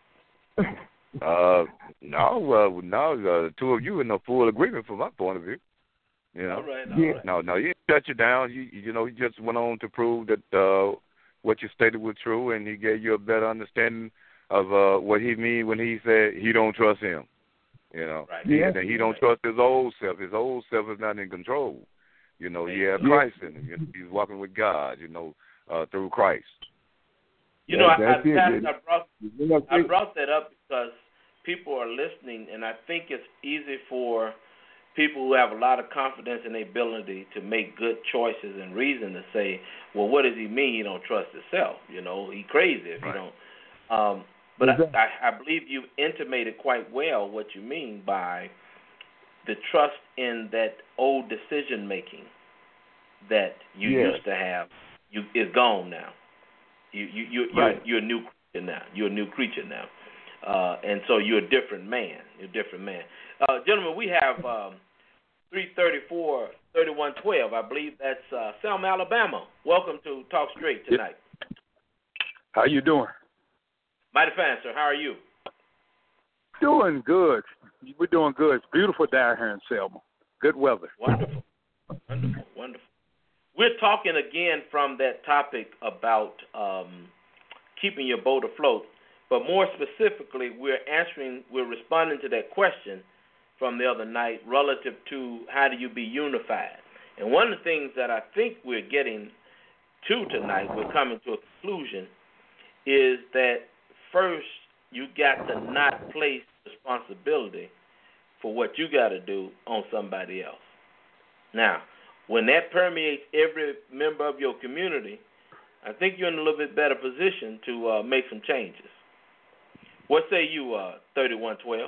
uh, no, uh, no, uh, the two of you in a full agreement from my point of view. You know, all right, all yeah. right. no, no, he didn't shut you down. You, you know, he just went on to prove that uh, what you stated was true, and he gave you a better understanding of uh, what he mean when he said he don't trust him. You know, right. he, yeah. and he don't trust his old self. His old self is not in control. You know, he has Christ in him. You know, he's walking with God. You know, uh, through Christ. You know, I, I, it, Pastor, I, brought, I brought that up because people are listening, and I think it's easy for people who have a lot of confidence in their ability to make good choices and reason to say, well, what does he mean he don't trust himself? You know, he crazy if right. you don't. Um, but exactly. I, I believe you've intimated quite well what you mean by the trust in that old decision-making that you yeah. used to have you is gone now. You, you, you, you're, right. you're a new creature now. You're a new creature now. Uh, and so you're a different man. You're a different man. Uh, gentlemen, we have um, three thirty-four, thirty-one twelve. I believe that's uh, Selma, Alabama. Welcome to Talk Straight tonight. How you doing? Mighty fine, sir. How are you? Doing good. We're doing good. It's beautiful down here in Selma. Good weather. Wonderful. Wonderful. Wonderful. We're talking again from that topic about um, keeping your boat afloat, but more specifically, we're answering, we're responding to that question from the other night relative to how do you be unified. And one of the things that I think we're getting to tonight, we're coming to a conclusion, is that first you got to not place responsibility for what you got to do on somebody else. Now, when that permeates every member of your community, I think you're in a little bit better position to uh, make some changes. What say you, uh, thirty-one twelve?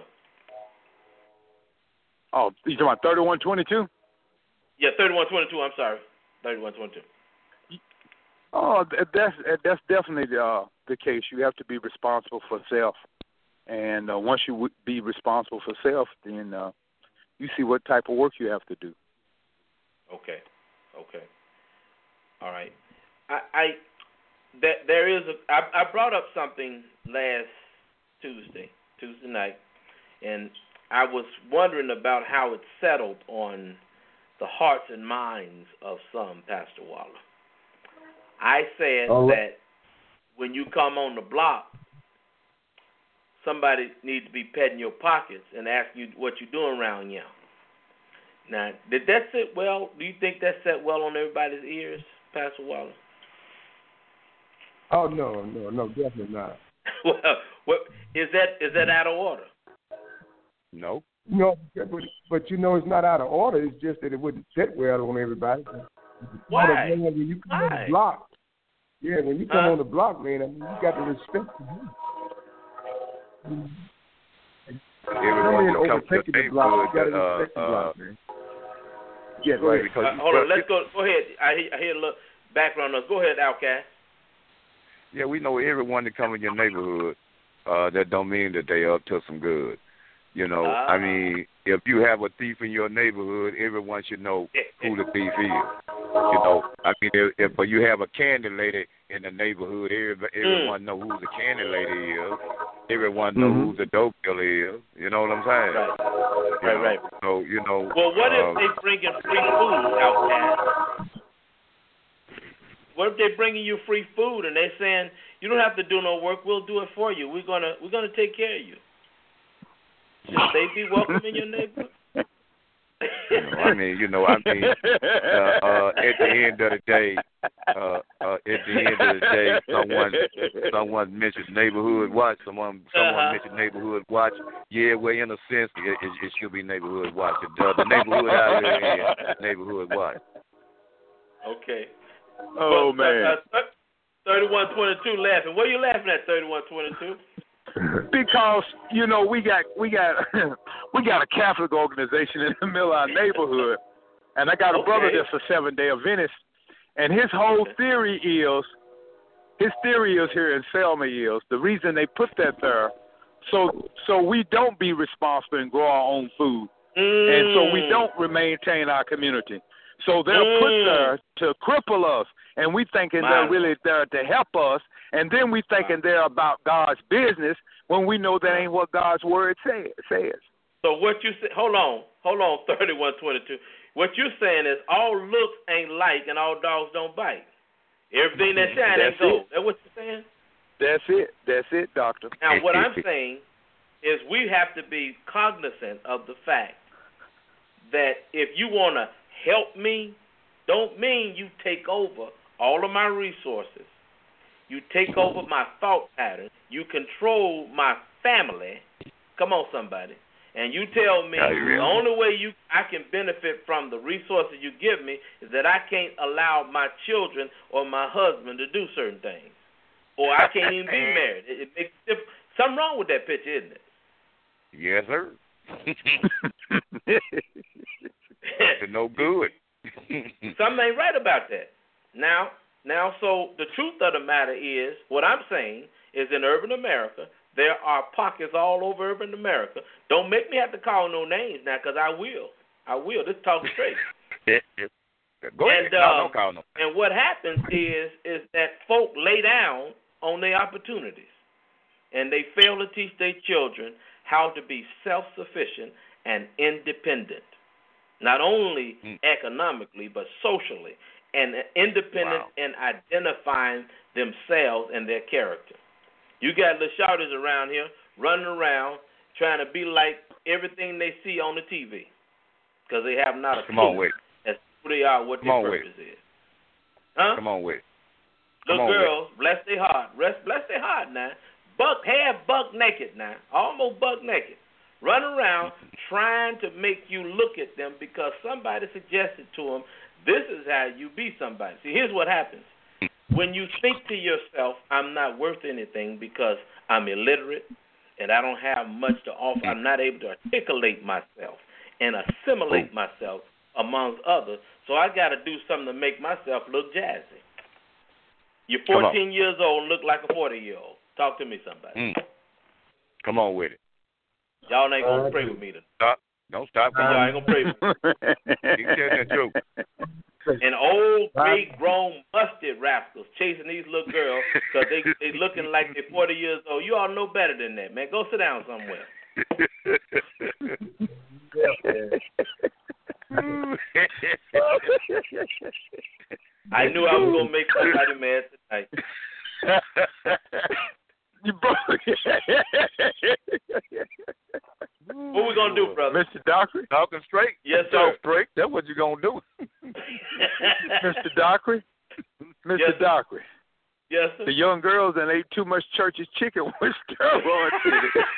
Oh, you talking about thirty-one twenty-two? Yeah, thirty-one twenty-two, I'm sorry. thirty-one twenty-two. Oh, that's that's definitely uh, the case. You have to be responsible for self. And uh, once you be responsible for self, then uh, you see what type of work you have to do. Okay, okay, all right. I, I that there is a. I, I brought up something last Tuesday, Tuesday night, and I was wondering about how it settled on the hearts and minds of some, Pastor Waller. I said oh. that when you come on the block, somebody needs to be petting your pockets and asking you what you're doing around here. Now, did that sit well? Do you think that set well on everybody's ears, Pastor Waller? Oh no, no, no, definitely not. Well, what is that? Is that out of order? No. No, but, but you know it's not out of order. It's just that it wouldn't sit well on everybody. Why? When you come Why? on the block, yeah, when you come huh? on the block, man, I mean, you got to respect the everyone that comes to the neighborhood, block, you uh, the block, uh, man. Yeah, right, because uh, hold on, let's go. Go ahead. I hear, I hear a little background noise. Go ahead, Outcast. Yeah, we know everyone that come in your neighborhood. Uh, that don't mean that they up to some good. You know, uh, I mean, if you have a thief in your neighborhood, everyone should know who the thief is. You know, I mean, if, if you have a candy lady in the neighborhood, every, everyone mm. know who the candy lady is. Everyone know mm-hmm. who the dope dealer is. You know what I'm saying? Right, you right, know? right. So, you know. Well, what uh, if they bring in free food, Outcast? What if they're bringing you free food and they're saying you don't have to do no work, we'll do it for you. We're gonna we're gonna take care of you. Should they be welcome in your neighborhood? You know, I mean, you know, I mean, uh, uh, at the end of the day, uh, uh, at the end of the day, someone, someone mentioned neighborhood watch. Someone, someone uh-huh. mentioned neighborhood watch. Yeah, well, in a sense, it, it, it should be neighborhood watch. The, the neighborhood out there is neighborhood watch. Okay. Oh but, man. Uh, thirty-one twenty-two laughing. What are you laughing at? Thirty-one twenty-two. Because you know we got we got we got a Catholic organization in the middle of our neighborhood, and I got a okay. brother that's a Seventh-day Adventist, and his whole theory is his theory is here in Selma is the reason they put that there, so so we don't be responsible and grow our own food, mm. and so we don't maintain our community. So they're mm. put there to cripple us, and we thinking My they're really there to help us, and then we thinking they're about God's business when we know that ain't what God's word say, says. So what you say? Hold on, hold on. Thirty-one twenty-two. What you're saying is all looks ain't like, and all dogs don't bite. Everything that shine ain't gold. That's what you're saying? That's it. That's it, Doctor. Now what I'm saying is we have to be cognizant of the fact that if you want to help me, don't mean you take over all of my resources. You take over my thought pattern. You control my family. Come on, somebody. And you tell me the only way you I can benefit from the resources you give me is that I can't allow my children or my husband to do certain things. Or I can't even be married. It, it makes it, something wrong with that picture, isn't it? Yes, sir. It's no good. Something ain't right about that. Now, now, so the truth of the matter is, what I'm saying is in urban America, there are pockets all over urban America. Don't make me have to call no names now, because I will. I will. Just talk straight. Go ahead. And, no, um, don't call no. And what happens is, is that folk lay down on their opportunities, and they fail to teach their children how to be self-sufficient and independent. Not only mm. economically, but socially, and independent wow. in identifying themselves and their character. You got little shouties around here running around trying to be like everything they see on the T V because they have not a Come clue on, Wick. as to who they are, what Come their on, purpose Wick. is. Huh? Come on, Wick. Little on, girls, Wick. bless their heart. Rest, bless their heart now. Buck, half buck naked now, almost buck naked. Run around trying to make you look at them because somebody suggested to them, this is how you be somebody. See, here's what happens. When you think to yourself, I'm not worth anything because I'm illiterate and I don't have much to offer, I'm not able to articulate myself and assimilate myself amongst others, so I got to do something to make myself look jazzy. You're fourteen years old and look like a forty-year-old. Talk to me, somebody. Mm. Come on with it. Y'all ain't going to pray with me today. Stop. Don't stop. Y'all ain't going to pray with me. Keep telling the truth. And old, great, grown, busted rascals chasing these little girls because they they looking like they're forty years old. You all know better than that, man. Go sit down somewhere. I knew I was going to make somebody mad tonight. You broke What we going to do, brother? Mister Dockery? Talking straight. Yes, sir. Talk straight. That's what you going to do. Mister Dockery? Mister Yes, Dockery. Yes, sir. The young girls and ate too much church's chicken with steroids in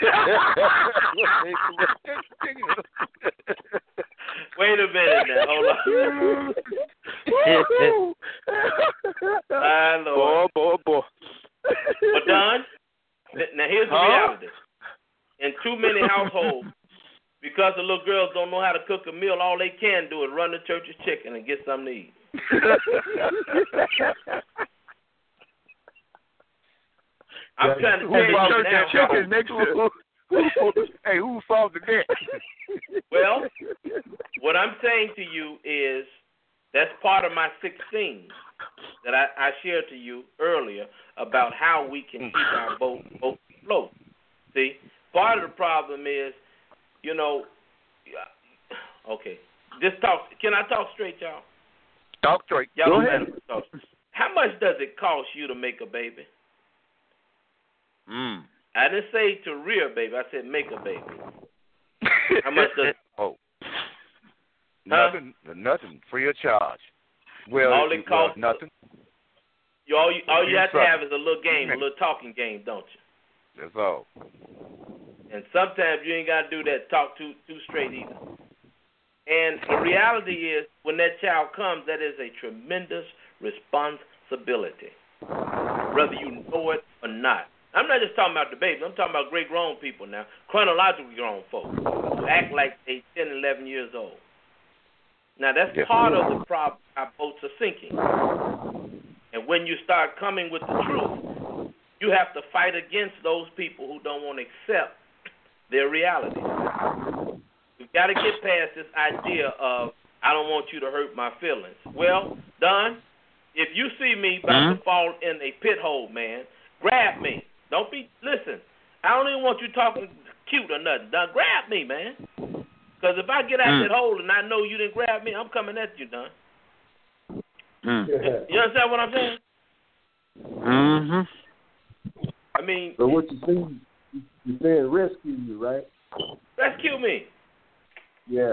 it. Wait a minute now. Hold on. My Lord. Boy, boy, boy. But Don, now here's the huh? reality. in too many households, because the little girls don't know how to cook a meal, all they can do is run to Church's Chicken and get something to eat. I'm yeah. trying to tell you Church's now. Chicken next to hey, who solved the debt? Well, what I'm saying to you is that's part of my sixteen that I, I shared to you earlier about how we can keep our boat, boat afloat. See, part of the problem is, you know, okay, just talk. Can I talk straight, y'all? Talk straight. Y'all Go ahead. ahead. How much does it cost you to make a baby? Mm. I didn't say to rear a baby. I said make a baby. How much does it Oh. Nothing, huh? nothing, free of charge. Well, all it well, costs nothing. You, all you, all you have to something. have is a little game, a little talking game, don't you? That's all. And sometimes you ain't got to do that talk too too straight either. And the reality is, when that child comes, that is a tremendous responsibility, whether you know it or not. I'm not just talking about the babies. I'm talking about great grown people now, chronologically grown folks who act like they ten, eleven years old. Now, that's yes, part of the problem. Our boats are sinking. And when you start coming with the truth, you have to fight against those people who don't want to accept their reality. We've got to get past this idea of, I don't want you to hurt my feelings. Well, Don, if you see me about mm-hmm. to fall in a pit hole, man, grab me. Don't be, listen, I don't even want you talking cute or nothing. Don, grab me, man. Because if I get out mm. that hole and I know you didn't grab me, I'm coming at you, Don. Mm. You understand what I'm saying? Mm-hmm. I mean. So what you saying, you're saying rescue you, right? Rescue me. Yeah.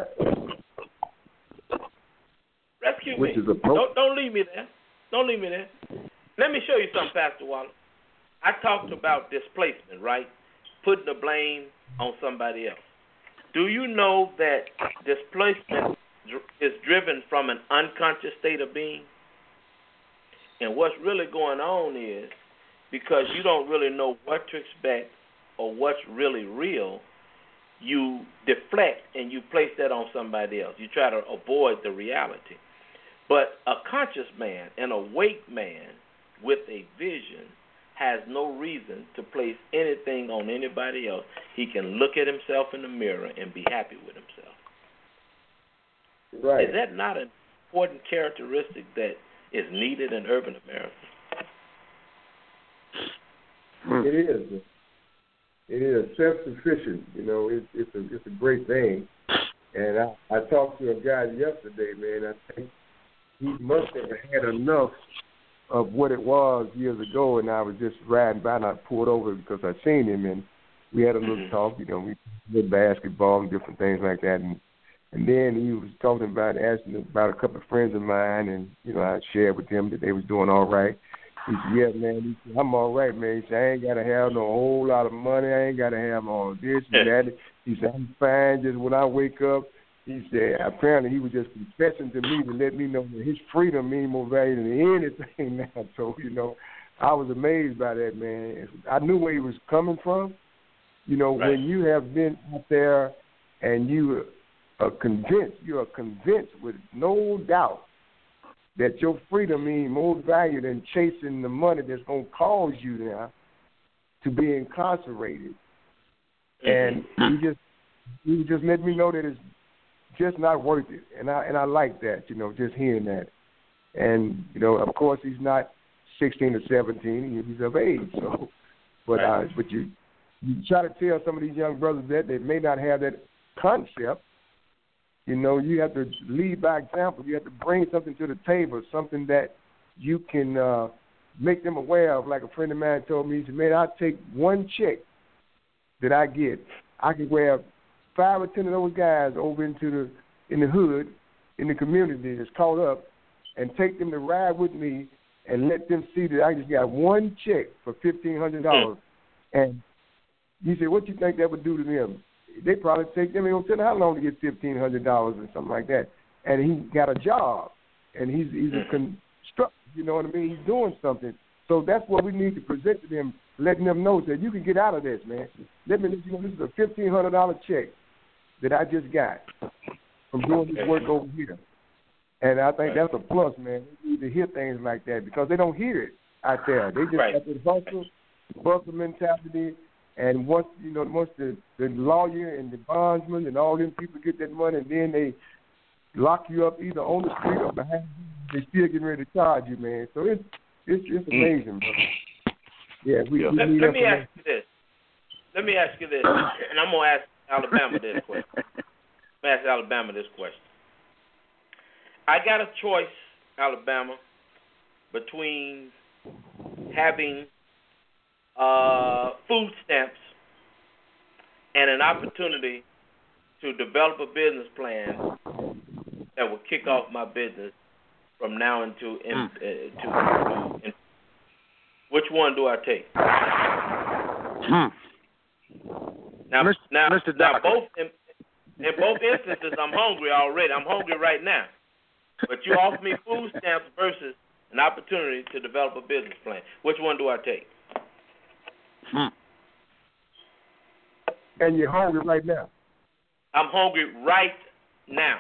Rescue Which me. Is a don't, don't leave me there. Don't leave me there. Let me show you something, Pastor Wallace. I talked about displacement, right? Putting the blame on somebody else. Do you know that displacement is driven from an unconscious state of being? And what's really going on is, because you don't really know what to expect or what's really real, you deflect and you place that on somebody else. You try to avoid the reality. But a conscious man, an awake man with a vision, has no reason to place anything on anybody else. He can look at himself in the mirror and be happy with himself. Right. Is that not an important characteristic that is needed in urban America? It is. It is self-sufficient. You know, it, it's a it's a great thing. And I, I talked to a guy yesterday, man. I think he must have had enough of what it was years ago, and I was just riding by and I pulled over because I seen him, and we had a little mm-hmm. talk. You know, we did basketball and different things like that, and and then he was talking about asking about a couple of friends of mine, and you know, I shared with them that they was doing all right. He said, "Yeah, man, he said, I'm all right, man." He said, "I ain't gotta have no whole lot of money. I ain't gotta have all this and that." He said, "I'm fine. Just when I wake up." He said, apparently he was just confessing to me to let me know that his freedom means more value than anything now. So, you know, I was amazed by that, man. I knew where he was coming from. You know, right. when you have been out there and you are convinced, you are convinced with no doubt that your freedom means more value than chasing the money that's going to cause you now to be incarcerated. And he just, he just let me know that it's just not worth it, and I and I like that, you know, just hearing that. And you know, of course, he's not sixteen or seventeen; he's of age. So, but right. uh, but you you try to tell some of these young brothers that they may not have that concept. You know, you have to lead by example. You have to bring something to the table, something that you can uh, make them aware of. Like a friend of mine told me, he said, "Man, I take one check that I get, I can grab five or ten of those guys over into the in the hood, in the community that's caught up, and take them to ride with me and let them see that I just got one check for fifteen hundred dollars." And he said, "What you think that would do to them?" They probably take them, and tell them how long to get fifteen hundred dollars or something like that. And he got a job, and he's he's a constructor. You know what I mean? He's doing something. So that's what we need to present to them. letting them know that you can get out of this, man. Let me let you know this is a fifteen hundred dollar check that I just got from doing this work over here. And I think that's a plus, man. We need to hear things like that because they don't hear it out there. They just right. got this hustle, bustle mentality. And once you know, once the, the lawyer and the bondsman and all them people get that money, and then they lock you up either on the street or behind you, they still getting ready to charge you, man. So it's it's it's amazing, bro. Yeah, we, yeah. we Let, need let me ask you this. Let me ask you this, and I'm gonna ask Alabama this question. I'm gonna ask Alabama this question. I got a choice, Alabama, between having uh, food stamps and an opportunity to develop a business plan that will kick off my business from now into in, uh, to, to in, which one do I take? Hmm. Now, Mister now, Mister now both in, in both instances, I'm hungry already. I'm hungry right now. But you offer me food stamps versus an opportunity to develop a business plan. Which one do I take? Hmm. And you're hungry right now. I'm hungry right now.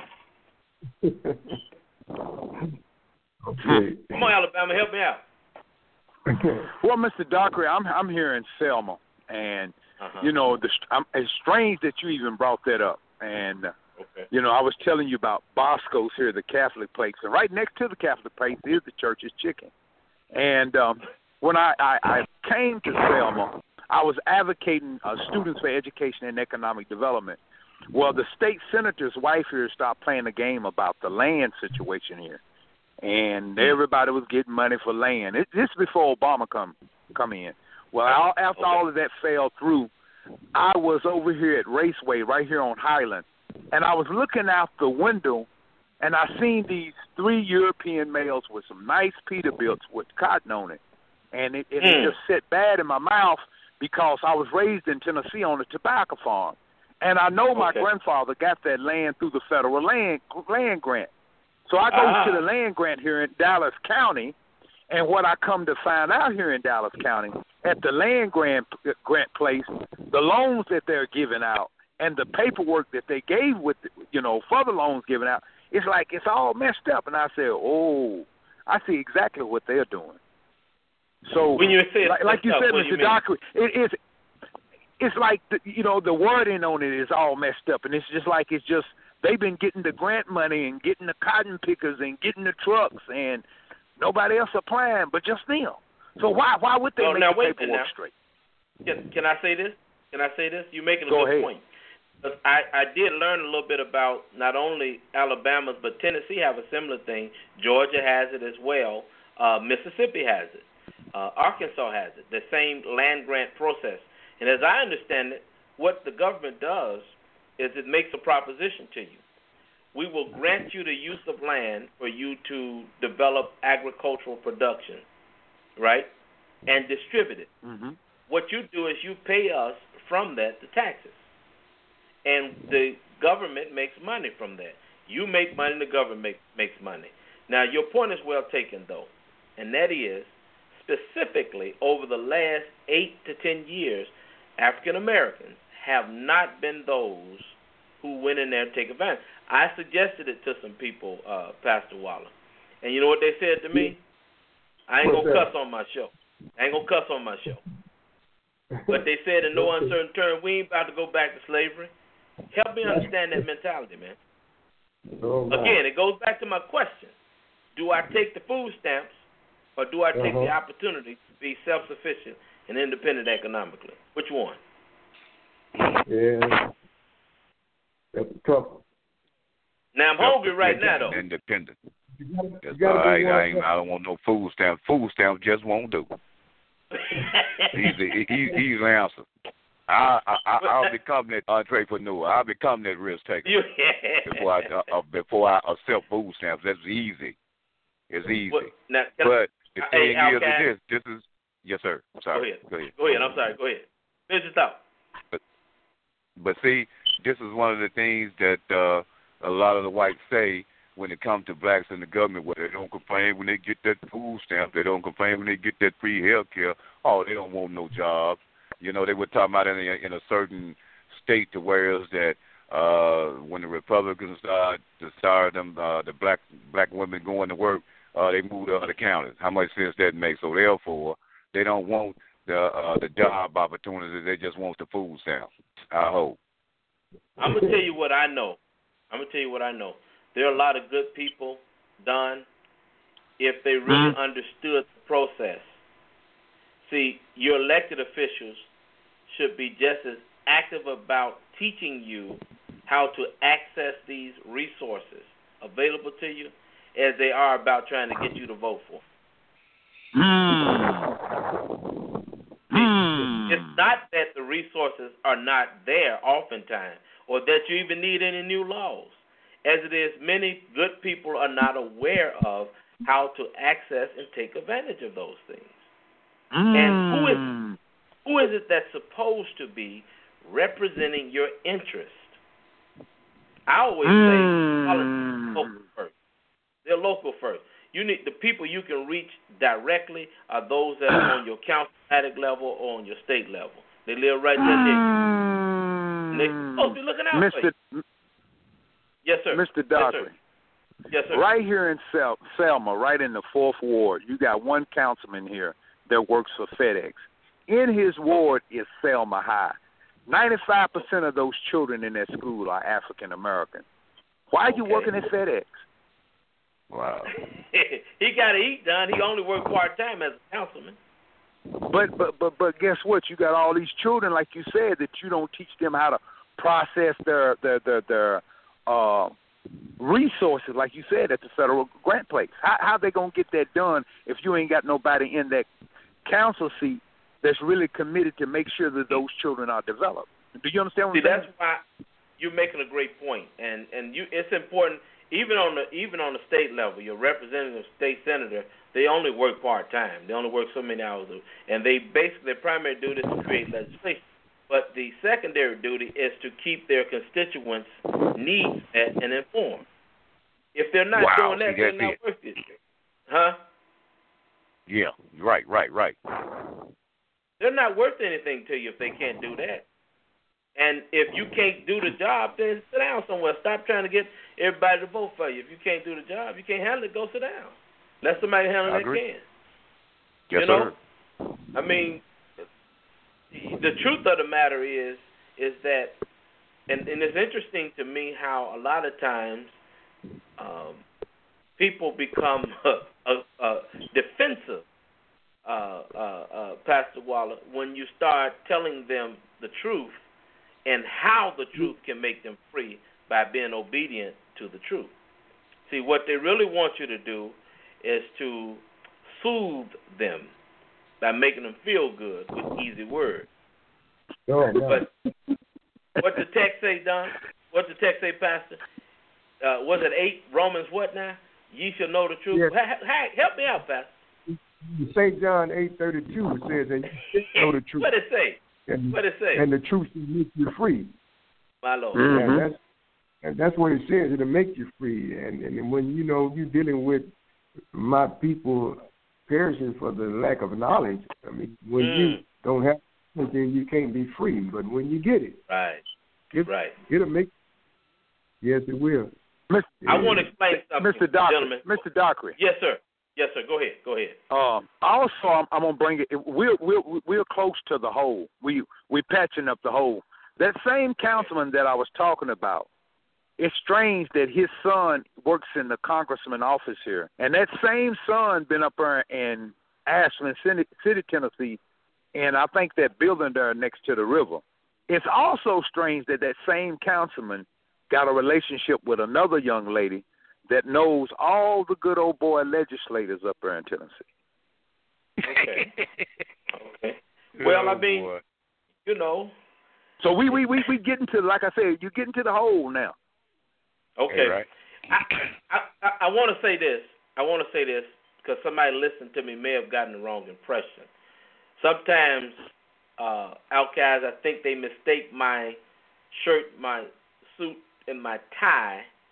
Okay. Come on, Alabama, help me out. Well, Mister Dockery, I'm I'm here in Selma, and uh-huh. you know, the, I'm, it's strange that you even brought that up. And uh, okay. you know, I was telling you about Bosco's here, the Catholic place, and right next to the Catholic place is the Church's Chicken. And um, when I, I, I came to Selma, I was advocating uh, students for education and economic development. Well, the state senator's wife here stopped playing the game about the land situation here, and everybody was getting money for land. It, this before Obama come come in. Well, all, after okay. all of that fell through, I was over here at Raceway, right here on Highland, and I was looking out the window, and I seen these three European males with some nice Peterbilts with cotton on it, and it, and mm. it just sat bad in my mouth because I was raised in Tennessee on a tobacco farm. And I know my okay. grandfather got that land through the federal land land grant. So I go ah. to the land grant here in Dallas County, and what I come to find out here in Dallas County, at the land grant grant place, the loans that they're giving out and the paperwork that they gave with, you know, for the loans given out, it's like it's all messed up. And I said, oh, I see exactly what they're doing. So, when you say like, like you up, said, what Mister Dockery, it, it's it's like the, you know the wording on it is all messed up, and it's just like it's just they've been getting the grant money and getting the cotton pickers and getting the trucks, and nobody else applying but just them. So why why would they well, make now, the wait paperwork now. straight? Can, can I say this? Can I say this? You're making a Go good ahead. point. But I, I did learn a little bit about not only Alabama's, but Tennessee have a similar thing. Georgia has it as well. Uh, Mississippi has it. Uh, Arkansas has it. The same land grant process. And as I understand it, what the government does is it makes a proposition to you. We will grant you the use of land for you to develop agricultural production, right, and distribute it. Mm-hmm. What you do is you pay us from that the taxes. And the government makes money from that. You make money, the government make, makes money. Now, your point is well taken, though, and that is specifically over the last eight to ten years, African Americans have not been those who went in there and take advantage. I suggested it to some people, uh, Pastor Waller, and you know what they said to me? I ain't What's gonna that? cuss on my show. I ain't gonna cuss on my show. But they said in no uncertain terms, we ain't about to go back to slavery. Help me understand that mentality, man. Oh, wow. Again, it goes back to my question. Do I take the food stamps or do I take Uh-huh. the opportunity to be self-sufficient and independent economically? Which one? Yeah. That's tough. Now, I'm hungry right now, though. Independent. You gotta, you That's gotta all right. be I, one ain't, I don't want no food stamps. Food stamps just won't do. Easy, easy, easy answer. I, I, I, I'll become that entrepreneur. I'll become that risk taker You, before I uh, uh, before I accept food stamps. That's easy. It's easy. What, now, can but the I, thing hey, is, okay. is this. This is yes, sir. I'm sorry. Go ahead. Go ahead. Go ahead. I'm sorry. Go ahead. Finish this out. But, but see, this is one of the things that uh, a lot of the whites say when it comes to blacks in the government, where they don't complain when they get that food stamp, they don't complain when they get that free health care. Oh, they don't want no jobs. You know, they were talking about in a, in a certain state to where is that uh, when the Republicans uh, decided them uh, the black black women going to work, uh, they moved to other counties. How much sense that makes? So therefore, they don't want the uh, the job opportunities. They just want the food stamp. I hope. I'm gonna tell you what I know. I'm gonna tell you what I know. There are a lot of good people, Don, if they really mm-hmm. understood the process. See, your elected officials should be just as active about teaching you how to access these resources available to you as they are about trying to get you to vote for. Mm. See, mm. It's not that the resources are not there oftentimes, or that you even need any new laws. As it is, many good people are not aware of how to access and take advantage of those things. Mm. And who is who is it that's supposed to be representing your interest? I always mm. say politics local first. They're local first. You need the people you can reach directly are those that are on your councilmatic level or on your state level. They live right there next to you. They're supposed to be looking out Mister for you. Yes, sir. Mister Dockery. Yes, sir. Yes, sir. Right here in Sel- Selma, right in the fourth ward, you got one councilman here that works for FedEx. In his ward is Selma High. ninety-five percent of those children in that school are African American. Why are you okay. working at FedEx? Wow. He got to eat, Don. He only worked part-time as a councilman. But, but, but, but guess what? You got all these children, like you said, that you don't teach them how to process their, their, their, their uh, resources, like you said, at the federal grant place. How how they gonna get that done if you ain't got nobody in that council seat that's really committed to make sure that those children are developed? Do you understand what See, I'm saying? that's why you're making a great point, and and you it's important even on the even on the state level. Your representative, state senator, they only work part time. They only work so many hours, and they basically their primary duty is to create legislation. But the secondary duty is to keep their constituents' needs met and informed. If they're not wow, doing that, see, they're not worth it. Huh? Yeah, right, right, right. They're not worth anything to you if they can't do that. And if you can't do the job, then sit down somewhere. Stop trying to get everybody to vote for you. If you can't do the job, you can't handle it, go sit down. Let somebody handle it that can. Yes, you know? sir. I mean, the truth of the matter is, is that, and, and it's interesting to me how a lot of times um, people become uh, uh, uh, defensive, uh, uh, uh, Pastor Waller, when you start telling them the truth and how the truth can make them free by being obedient to the truth. See, what they really want you to do is to soothe them by making them feel good with easy words. Oh, no. But what the text say, Don? What the text say, Pastor? Uh, was it eight, Romans what now? Ye shall know the truth. Yes. Hey, hey, help me out, Pastor. Saint John eight thirty two says that you know the truth. What it say? And, what it say? And the truth will make you free. My Lord. Mm-hmm. And that's and that's what it says. It'll make you free. And and when you know you're dealing with my people perishing for the lack of knowledge. I mean, when mm. you don't have then you can't be free. But when you get it, right, it, right, it'll make. Yes, it will. Mister I want to explain something, Mister Dockery, gentlemen. Mister Dockery. Yes, sir. Yes, sir. Go ahead. Go ahead. Um, also, I'm, I'm gonna bring it. We're we're we're close to the hole. We we patching up the hole. That same councilman that I was talking about. It's strange that his son works in the congressman office here, and that same son been up there in Ashland City, City, Tennessee, and I think that building there next to the river. It's also strange that that same councilman got a relationship with another young lady that knows all the good old boy legislators up there in Tennessee. Okay. Okay. Well, I mean, boy. you know. So we we we we getting to, like I said, you getting to the hole now. Okay. Hey, right. I I, I want to say this. I want to say this because somebody listening to me may have gotten the wrong impression. Sometimes, uh, outcasts, I think they mistake my shirt, my suit, and my tie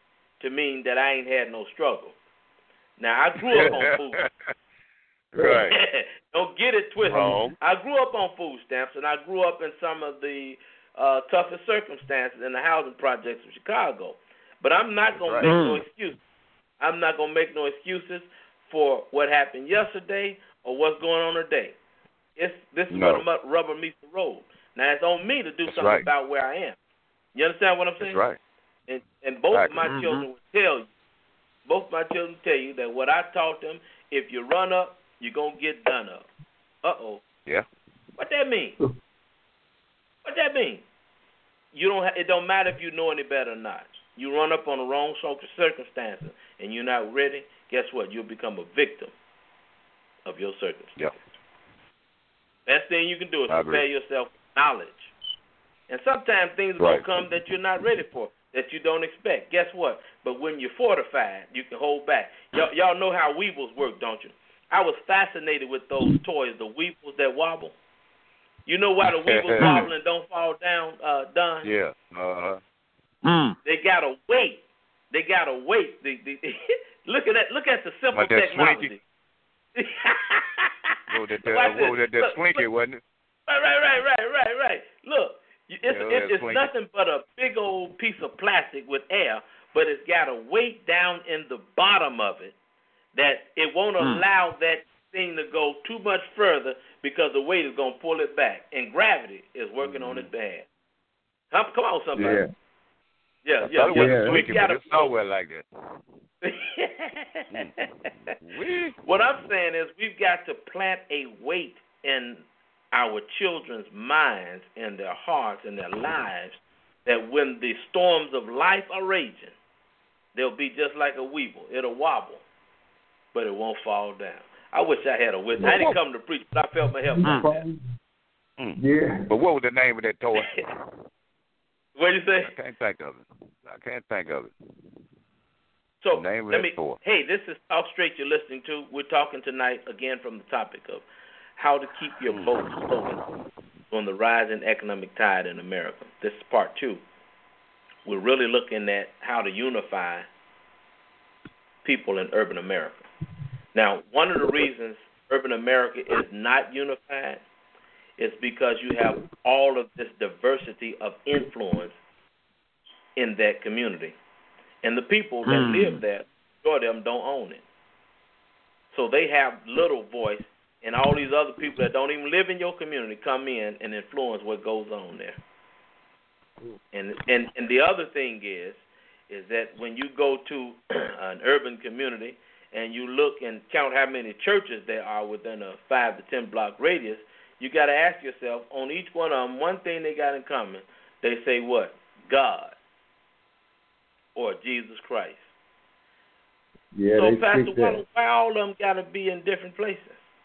to mean that I ain't had no struggle. Now, I grew up on food. Right. Don't get it twisted. Wrong. I grew up on food stamps, and I grew up in some of the uh, toughest circumstances in the housing projects of Chicago. But I'm not going Right. to make no excuses. I'm not going to make no excuses for what happened yesterday or what's going on today. It's This is No. where the rubber meets the road. Now, it's on me to do That's something right. about where I am. You understand what I'm saying? That's right. And, and both Exactly. of my Mhm. children will tell you, both my children tell you that what I taught them, if you run up, you're going to get done up. Uh-oh. Yeah. What that mean? What that mean? You don't. Ha- it don't matter if you know any better or not. You run up on the wrong circumstances and you're not ready, guess what? You'll become a victim of your circumstances. Yeah. Best thing you can do is I prepare agree. yourself with knowledge. And sometimes things are Right. going to come that you're not ready for, that you don't expect. Guess what? But when you're fortified, you can hold back. Y'all, y'all know how weevils work, don't you? I was fascinated with those toys, the weevils that wobble. You know why the weevils wobble and don't fall down, uh, Don? Yeah. Uh-huh. Mm. They gotta wait. They gotta wait. They, they, look at that. Look at the simple Like that technology. What was that, that, Watch what was this. that, that Look, slinky, look. wasn't it? Right, right, right, right, right, right. Look, you- it's Yeah, it's, that's it's slinky. nothing but a big old piece of plastic with air, but it's got a weight down in the bottom of it that it won't Hmm. allow that thing to go too much further because the weight is gonna pull it back, and gravity is working Mm-hmm. on its behalf. Come, come on, somebody. Yeah. Yeah, I yeah, thought it wasn't yeah. slinky, but it's somewhere like that. Wee. What I'm saying is we've got to plant a weight in our children's minds and their hearts and their lives that when the storms of life are raging, they'll be just like a weevil. It'll wobble, but it won't fall down. I wish I had a witness. I didn't come to preach, but I felt my help. Mm. Mm. Yeah. But what was the name of that toy? What did you say? I can't think of it. I can't think of it. So The name of let that me. toy. Hey, this is Talk Straight. You're listening to. We're talking tonight again from the topic of how to keep your boat floating on the rising economic tide in America. This is part two. We're really looking at how to unify people in urban America. Now, one of the reasons urban America is not unified is because you have all of this diversity of influence in that community. And the people that Mm. live there, majority of them don't own it. So they have little voice, and all these other people that don't even live in your community come in and influence what goes on there. And and, and the other thing is, is that when you go to an urban community and you look and count how many churches there are within a five to ten block radius, you got to ask yourself, on each one of them, one thing they got in common. They say what? God or Jesus Christ. Yeah, so, they Pastor speak that. Wallace, why all of them got to be in different places?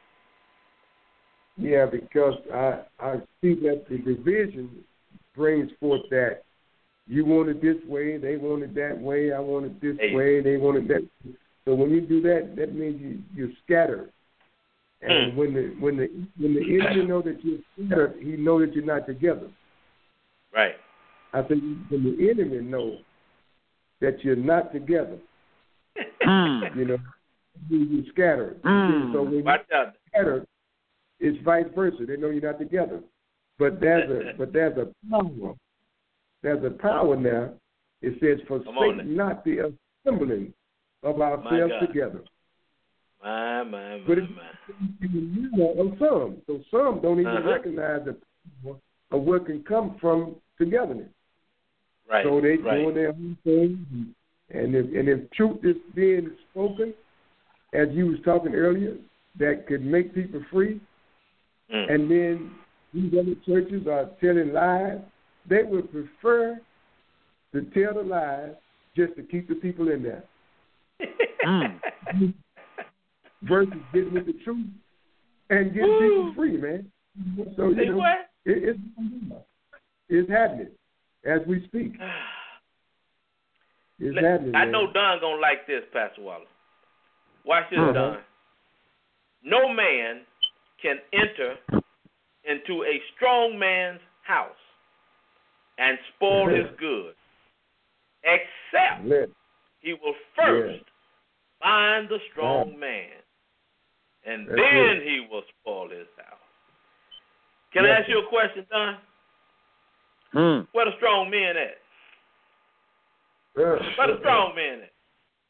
Yeah, because I I see that the division brings forth that you want it this way, they want it that way, I want it this Hey. way, they want it that way. So when you do that, that means you you're scattered. And Mm. when the when the when the enemy know that you're scattered, he know that you're not together. Right. I think when the enemy knows that you're not together, Mm. you know, you- you're scattered. Mm. So when you're Watch out. scattered, it's vice versa. They know you're not together. But there's a but there's a power. There's a power now. It says, Come on forsake not the assembling of ourselves God. together. My, my, my, But it's my. in the of some. So some don't even Uh-huh. recognize the power of what can come from togetherness. Right. So they right. doing their own thing. And if and if truth is being spoken, as you was talking earlier, that could make people free, Mm. and then these other churches are telling lies, they would prefer to tell the lies just to keep the people in there Mm. versus getting with the truth and getting Woo. people free, man. So, Say you know, what? it, it's, it's happening as we speak. It's Let- happening, I man. know Don gonna like this, Pastor Wallace. Watch this, Uh-huh. Don. No man can enter into a strong man's house and spoil his goods, except Let, he he will first yeah. find the strong yeah. man, and That's then it. he will spoil his house. Can yes. I ask you a question, Don? Hmm. Where the strong men at? Yeah. Where the strong men at?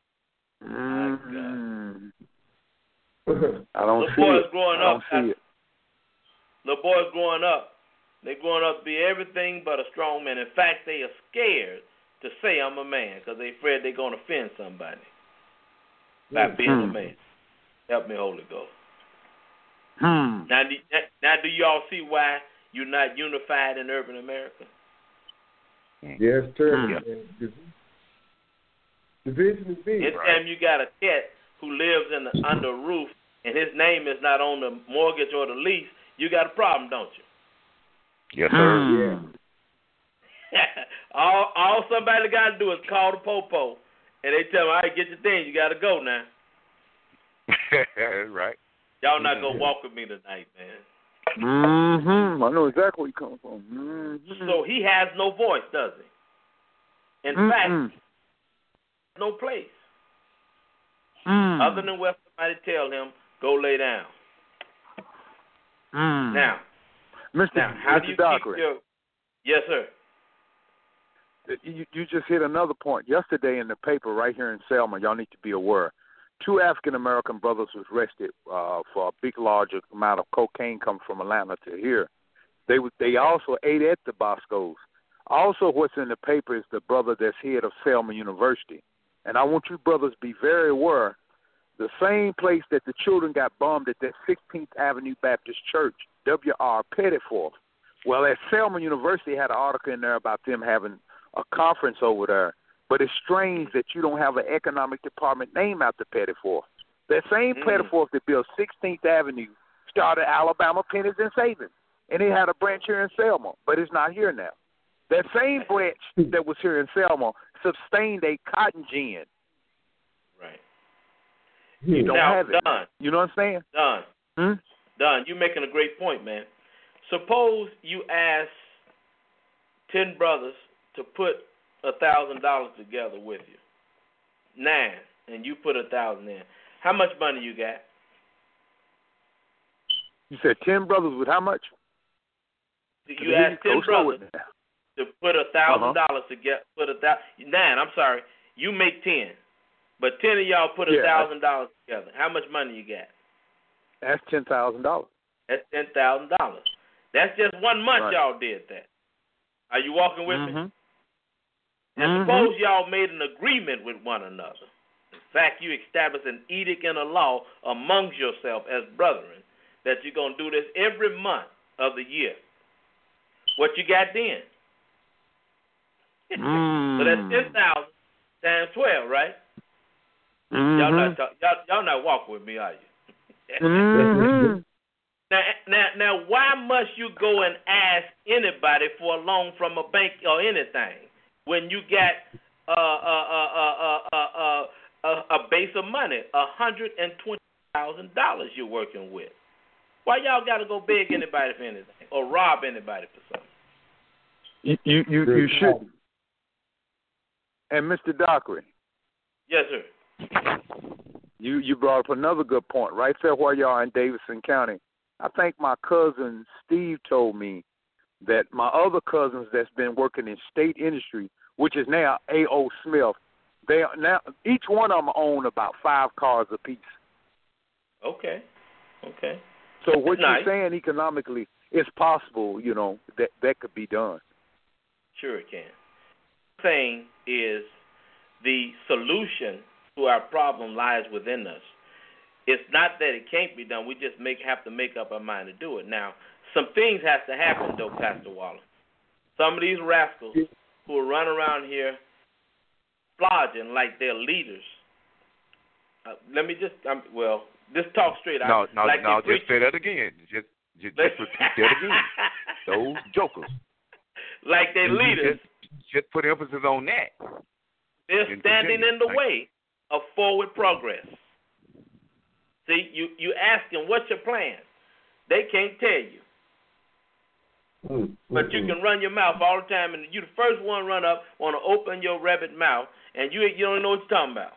Mm-hmm. I don't the see boys it. growing I don't up, see it. The boys growing up, they growing up to be everything but a strong man. In fact, they are scared to say I'm a man because they afraid they're going to offend somebody by mm-hmm. being a man. Help me, Holy Ghost. Hmm. Now, now, do y'all see why you're not unified in urban America? Yes, sir. Hmm. Division is big. Anytime right? you got a cat who lives in the, under a roof and his name is not on the mortgage or the lease, you got a problem, don't you? Yes, sir. Hmm. Yeah. all all somebody got to do is call the popo, and they tell them, all right, get your things. You got to go now. Right. Y'all not going to walk with me tonight, man. Mm-hmm. I know exactly where you come from. Mm-hmm. So he has no voice, does he? In Mm-mm. fact, no place. Mm. Other than what somebody tell him, go lay down. Mm. Now, Mister now, how Mister do you Dockery, keep your... Yes, sir. You, you just hit another point. Yesterday in the paper right here in Selma, y'all need to be aware, two African-American brothers was arrested uh, for a big, large amount of cocaine coming from Atlanta to here. They they also ate at the Boscos. Also, what's in the paper is the brother that's head of Selma University. And I want you brothers to be very aware, the same place that the children got bombed at, that sixteenth Avenue Baptist Church, W R Pettiforth. Well, at Selma University had an article in there about them having a conference over there. But it's strange that you don't have an economic department named after Pettiforth. That same mm. Pettiforth that built sixteenth Avenue started Alabama Pennies and Savings. And it had a branch here in Selma, but it's not here now. That same branch that was here in Selma sustained a cotton gin. Right. You don't now, have it. Don, you know what I'm saying? Don, hmm? Don, you're making a great point, man. Suppose you ask ten brothers to put a thousand dollars together with you, nine, and you put a thousand in. How much money you got? You said ten brothers with how much? You asked ten brothers to put a thousand dollars together. Put a thousand nine. I'm sorry. You make ten, but ten of y'all put a thousand dollars together. How much money you got? That's ten thousand dollars. That's ten thousand dollars. That's just one month right. y'all did that. Are you walking with mm-hmm. me? And mm-hmm. suppose y'all made an agreement with one another. In fact, you established an edict and a law amongst yourself as brethren that you're going to do this every month of the year. What you got then? mm. So that's ten thousand times twelve, right? Mm-hmm. Y'all not talk, y'all, y'all not walking with me, are you? mm-hmm. Now, now, now, why must you go and ask anybody for a loan from a bank or anything when you got uh, uh, uh, uh, uh, uh, uh, a base of money, a hundred and twenty thousand dollars you're working with? Why y'all got to go beg anybody for anything or rob anybody for something? You you you, you should. And Mister Dockery. Yes, sir. You you brought up another good point right there where you are in Davidson County. I think my cousin Steve told me that my other cousins that's been working in state industry, which is now A O Smith, they are now each one of them own about five cars apiece. Okay. Okay. So what That's you're nice. saying economically, it's possible, you know, that that could be done. Sure it can. The thing is the solution to our problem lies within us. It's not that it can't be done. We just make have to make up our mind to do it. Now, some things have to happen, though, Pastor Waller. Some of these rascals who are running around here flogging like they're leaders. Uh, let me just, um, well, just talk straight out. No, no, like no, just say that again. Just, just, just repeat that again. Those jokers. Like they're leaders. Just, just put emphasis on that. They're in standing Virginia. in the Thank way of forward progress. See, you, you ask them, what's your plan? They can't tell you. Mm, but you can run your mouth all the time, and you the first one run up, want to open your rabbit mouth, and you you don't know what you're talking about.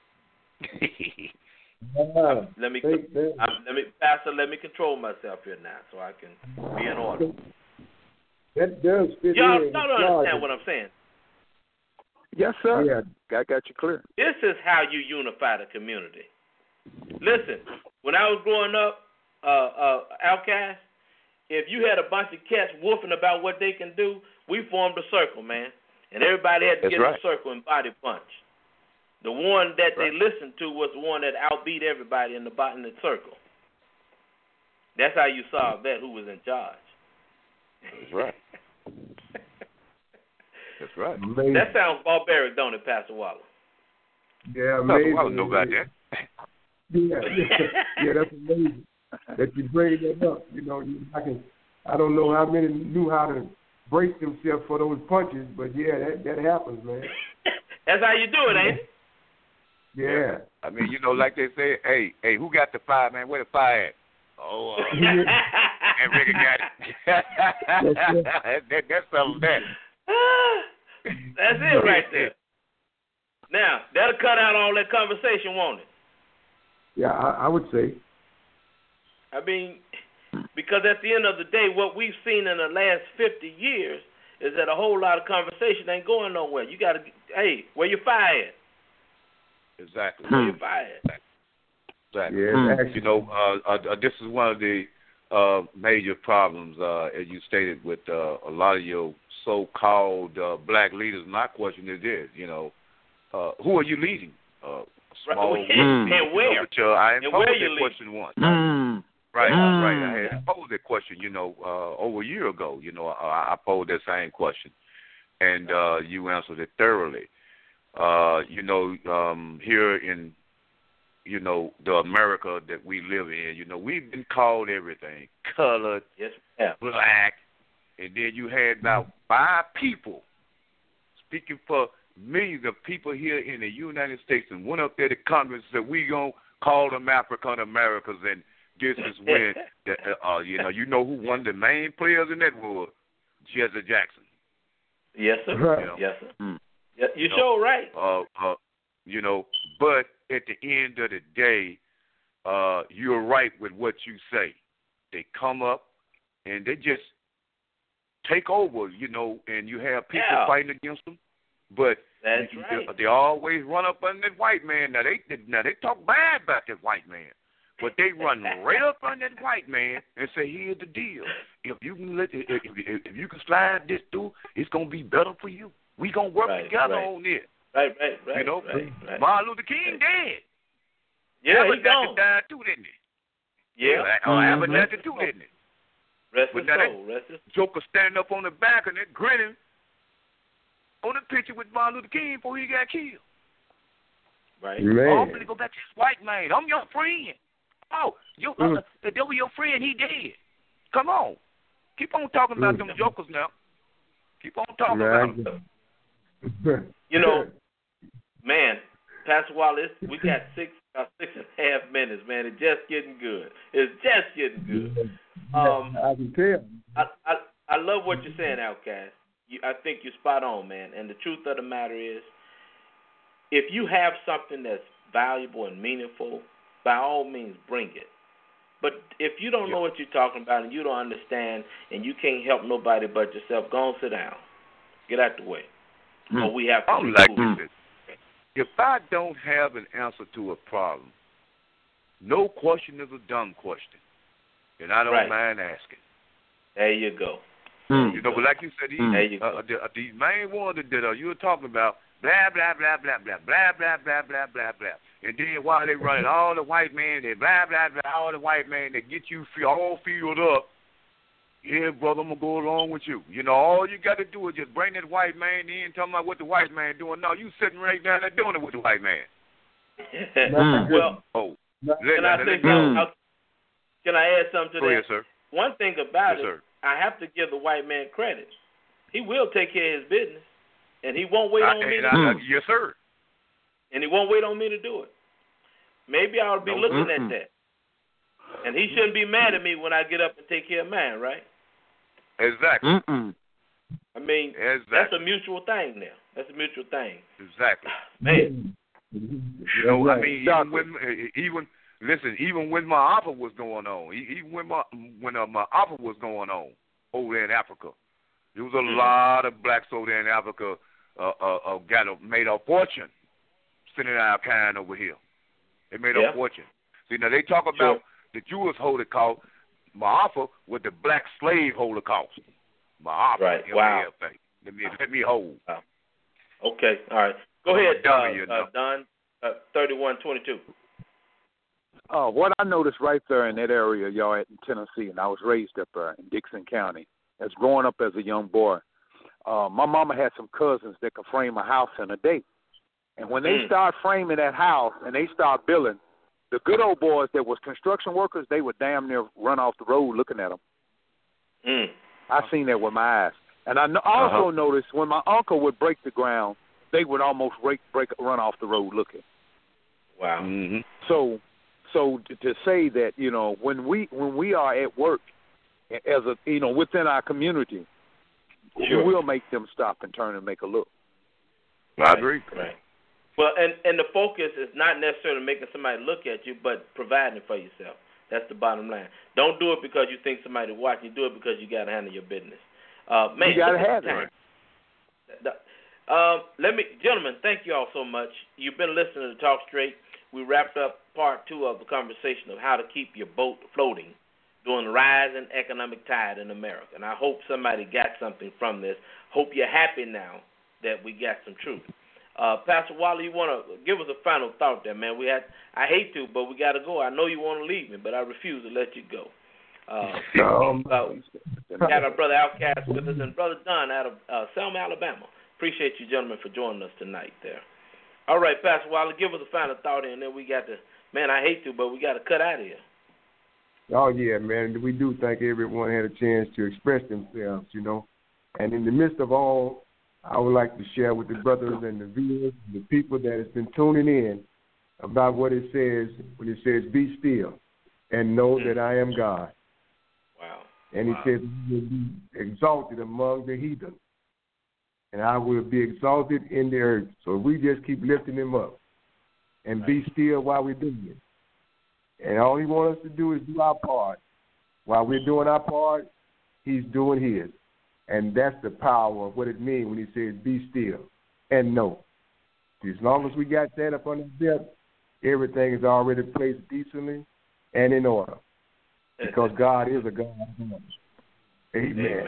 uh, let me they, they, I'm, let me Pastor, let me control myself here now, so I can be in order. That does fit Y'all, in. y'all don't understand what I'm saying. Yes, sir. Yeah. I got you clear. This is how you unify the community. Listen, when I was growing up, uh, uh, Outcast, if you had a bunch of cats woofing about what they can do, we formed a circle, man, and everybody had to That's get right. in a circle and body punch. The one that Right. they listened to was the one that outbeat everybody in the in the circle. That's how you solved that. Who was in charge? That's right. That's right. Amazing. That sounds barbaric, don't it, Pastor Waller? Yeah, I amazing. don't know about that. Yeah, yeah, yeah, that's amazing that you bring that up. You know, you, I can, I don't know how many knew how to brace themselves for those punches, but yeah, that that happens, man. That's how you do it, ain't it? Yeah. I mean, you know, like they say, hey, hey, who got the fire, man? Where the fire at? Oh, uh, and Ricky got it. that, that, that's something that. That's it right there. Now, that'll cut out all that conversation, won't it? Yeah, I, I would say. I mean, because at the end of the day, what we've seen in the last fifty years is that a whole lot of conversation ain't going nowhere. You got to, hey, where you fire at? Exactly. Where you fire at? Exactly. Yeah, actually. You know, uh, uh, this is one of the uh, major problems, uh, as you stated, with uh, a lot of your so-called uh, black leaders. My question is this, you know, uh, who are you leading? Uh, small Right. group, And you know, where? which, uh, I And posed where that you leading? question once. Mm. Right, Mm. right. I had posed that question, you know, uh, over a year ago. You know, I, I posed that same question, and uh, you answered it thoroughly. Uh, you know, um, here in, you know, the America that we live in, you know, we've been called everything, colored, Yes, yeah. black, and then you had about five people speaking for millions of people here in the United States and went up there to Congress and said, we going to call them African Americans, and this is when, the, uh, you know, you know who one of the main players in that was? Jesse Jackson. Yes, sir. Right. Yes, sir. Mm. Yeah, you You know, sure right. Uh, uh, you know, but at the end of the day, uh, you're right with what you say. They come up and they just take over, you know, and you have people Yeah. fighting against them. But That's you, right. they always run up on that white man. Now they now they talk bad about that white man, but they run right up on that white man and say, "Here's the deal: if you can let, if, if, if you can slide this through, it's gonna be better for you. We gonna work Right, together right. on this." Right, right, right. You know, right, right. Martin Luther King dead. Yeah, he Abernathy gone. died too, didn't he? Yeah. Oh, Mhm. Abernathy too, didn't he? Rest But his now soul. Rest his Joker standing up on the back and they're grinning on the picture with Martin Luther King before he got killed. right. Oh, I'm Man. gonna go back to this white man. I'm your friend. Oh, you, uh, Mm. uh, that was your friend. He dead. Come on, keep on talking about Mm. them jokers now. Keep on talking Man. about them. You know, man, Pastor Wallace, we got six about six and a half minutes, man. It's just getting good. It's just getting good. Um, I can tell. I, I I love what you're saying, Outcast. You, I think you're spot on, man. And the truth of the matter is, if you have something that's valuable and meaningful, by all means, bring it. But if you don't know what you're talking about and you don't understand and you can't help nobody but yourself, go and sit down. Get out the way. Mm. Or we have to I'm like remove this. If I don't have an answer to a problem, no question is a dumb question, and I don't Right. mind asking. There you go. Mm. You know, but like you said, these, There you uh, go. the, uh, these main ones that, that uh, you were talking about, blah, blah, blah, blah, blah, blah, blah, blah, blah, blah, blah. And then while they running, all the white men, they blah, blah, blah, all the white men, they get you feel, all filled up. Yeah, brother, I'm going to go along with you. You know, all you got to do is just bring that white man in, talking about what the white man doing. No, you sitting right down there doing it with the white man. Mm. Well, Oh, can let, I let, say let, something? Mm. Can I add something to Go that? ahead, sir. One thing about Yes, it, sir. I have to give the white man credit. He will take care of his business, and he won't wait I, on me and to I, do I, it. yes, sir. And he won't wait on me to do it. Maybe I ought to be No, looking mm-mm. at that. And he shouldn't be mad at me when I get up and take care of mine, right? Exactly. Mm-mm. I mean, exactly. that's a mutual thing now. That's a mutual thing. Exactly. Man. You know, I mean, even when, even listen, even when my offer was going on, even when my when uh, my offer was going on over there in Africa, there was a mm-hmm. lot of blacks over there in Africa uh, uh, uh, got a, made a fortune sending our kind over here. They made yeah. a fortune. See, now they talk about sure. the Jewish Holocaust. My offer was the black slave Holocaust. My offer. Right. Wow. Let me let me hold. Wow. Okay. All right. Go ahead, uh, uh, Don. Uh, thirty-one twenty-two. Uh, what I noticed right there in that area, y'all, in Tennessee, and I was raised up there in Dixon County, as growing up as a young boy, uh, my mama had some cousins that could frame a house in a day. And when they mm. start framing that house and they start building, the good old boys that was construction workers, they would damn near run off the road looking at them. Mm. I seen that with my eyes. And I also uh-huh. noticed when my uncle would break the ground, they would almost break, break, run off the road looking. Wow. Mm-hmm. So, so to say that, you know, when we when we are at work as a, you know, within our community, sure. we will make them stop and turn and make a look. I agree. Right. Well, and and the focus is not necessarily making somebody look at you, but providing for yourself. That's the bottom line. Don't do it because you think somebody will watch you. Do it because you got to handle your business. Uh, man, you got to have time. it. Um, let me, gentlemen, thank you all so much. You've been listening to Talk Straight. We wrapped up part two of the conversation of how to keep your boat floating during the rising economic tide in America. And I hope somebody got something from this. Hope you're happy now that we got some truth. Uh, Pastor Wally, you want to give us a final thought there, man? We had, I hate to, but we got to go. I know you want to leave me, but I refuse to let you go. Uh, um, uh, we got our brother Outcast with us and brother Don out of uh, Selma, Alabama. Appreciate you, gentlemen, for joining us tonight there. All right, Pastor Wally, give us a final thought, and then we got to, man, I hate to, but we got to cut out of here. Oh, yeah, man. We do think everyone had a chance to express themselves, you know. And in the midst of all, I would like to share with the brothers and the viewers, the people that has been tuning in about what it says when it says, be still and know mm. that I am God. Wow. And wow. He says, He will be exalted among the heathen, and I will be exalted in the earth. So we just keep lifting Him up and right. be still while we're doing it. And all He wants us to do is do our part. While we're doing our part, He's doing His. And that's the power of what it means when He says, be still and know. As long as we got that up on the depth, everything is already placed decently and in order. Because God is a God of God. Amen. Amen.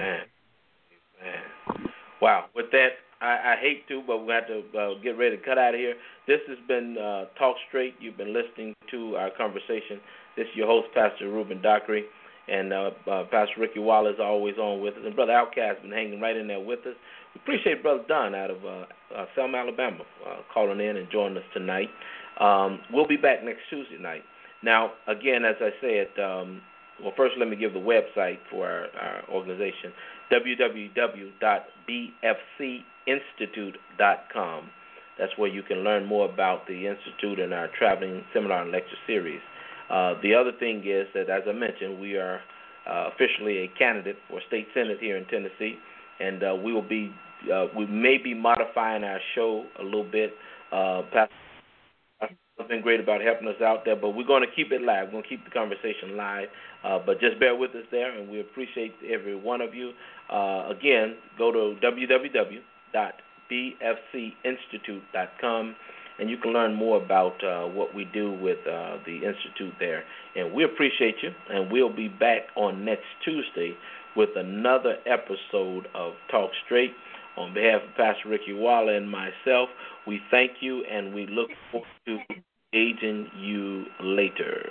Amen. Wow. With that, I, I hate to, but we have to uh, get ready to cut out of here. This has been uh, Talk Straight. You've been listening to our conversation. This is your host, Pastor Ruben Dockery. And uh, uh, Pastor Ricky Wallace is always on with us. And Brother Outcast has been hanging right in there with us. We appreciate Brother Don out of uh, uh, Selma, Alabama, uh, calling in and joining us tonight. Um, we'll be back next Tuesday night. Now, again, as I said, um, well, first let me give the website for our, our organization, w w w dot b f c institute dot com. That's where you can learn more about the Institute and our traveling seminar and lecture series. Uh, the other thing is that, as I mentioned, we are uh, officially a candidate for state senate here in Tennessee, and uh, we will be, uh, we may be modifying our show a little bit. Uh, Pastor has been great about helping us out there, but we're going to keep it live. We're going to keep the conversation live, uh, but just bear with us there, and we appreciate every one of you. Uh, again, go to w w w dot b f c institute dot com. And you can learn more about uh, what we do with uh, the Institute there. And we appreciate you, and we'll be back on next Tuesday with another episode of Talk Straight. On behalf of Pastor Ricky Waller and myself, we thank you, and we look forward to engaging you later.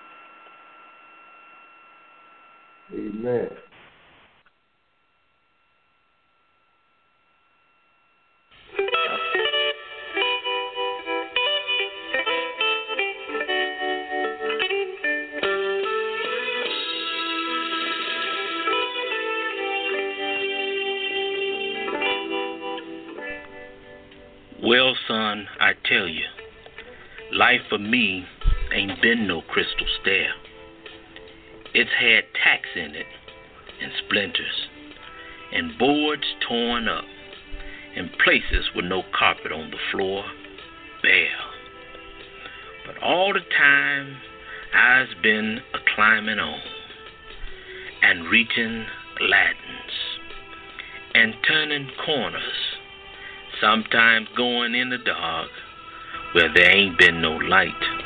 Amen. Well, son, I tell you, life for me ain't been no crystal stair. It's had tacks in it and splinters. and boards torn up, and places with no carpet on the floor, bare. But all the time I've been a climbing on and reaching ladders and turning corners, sometimes going in the dark where there ain't been no light.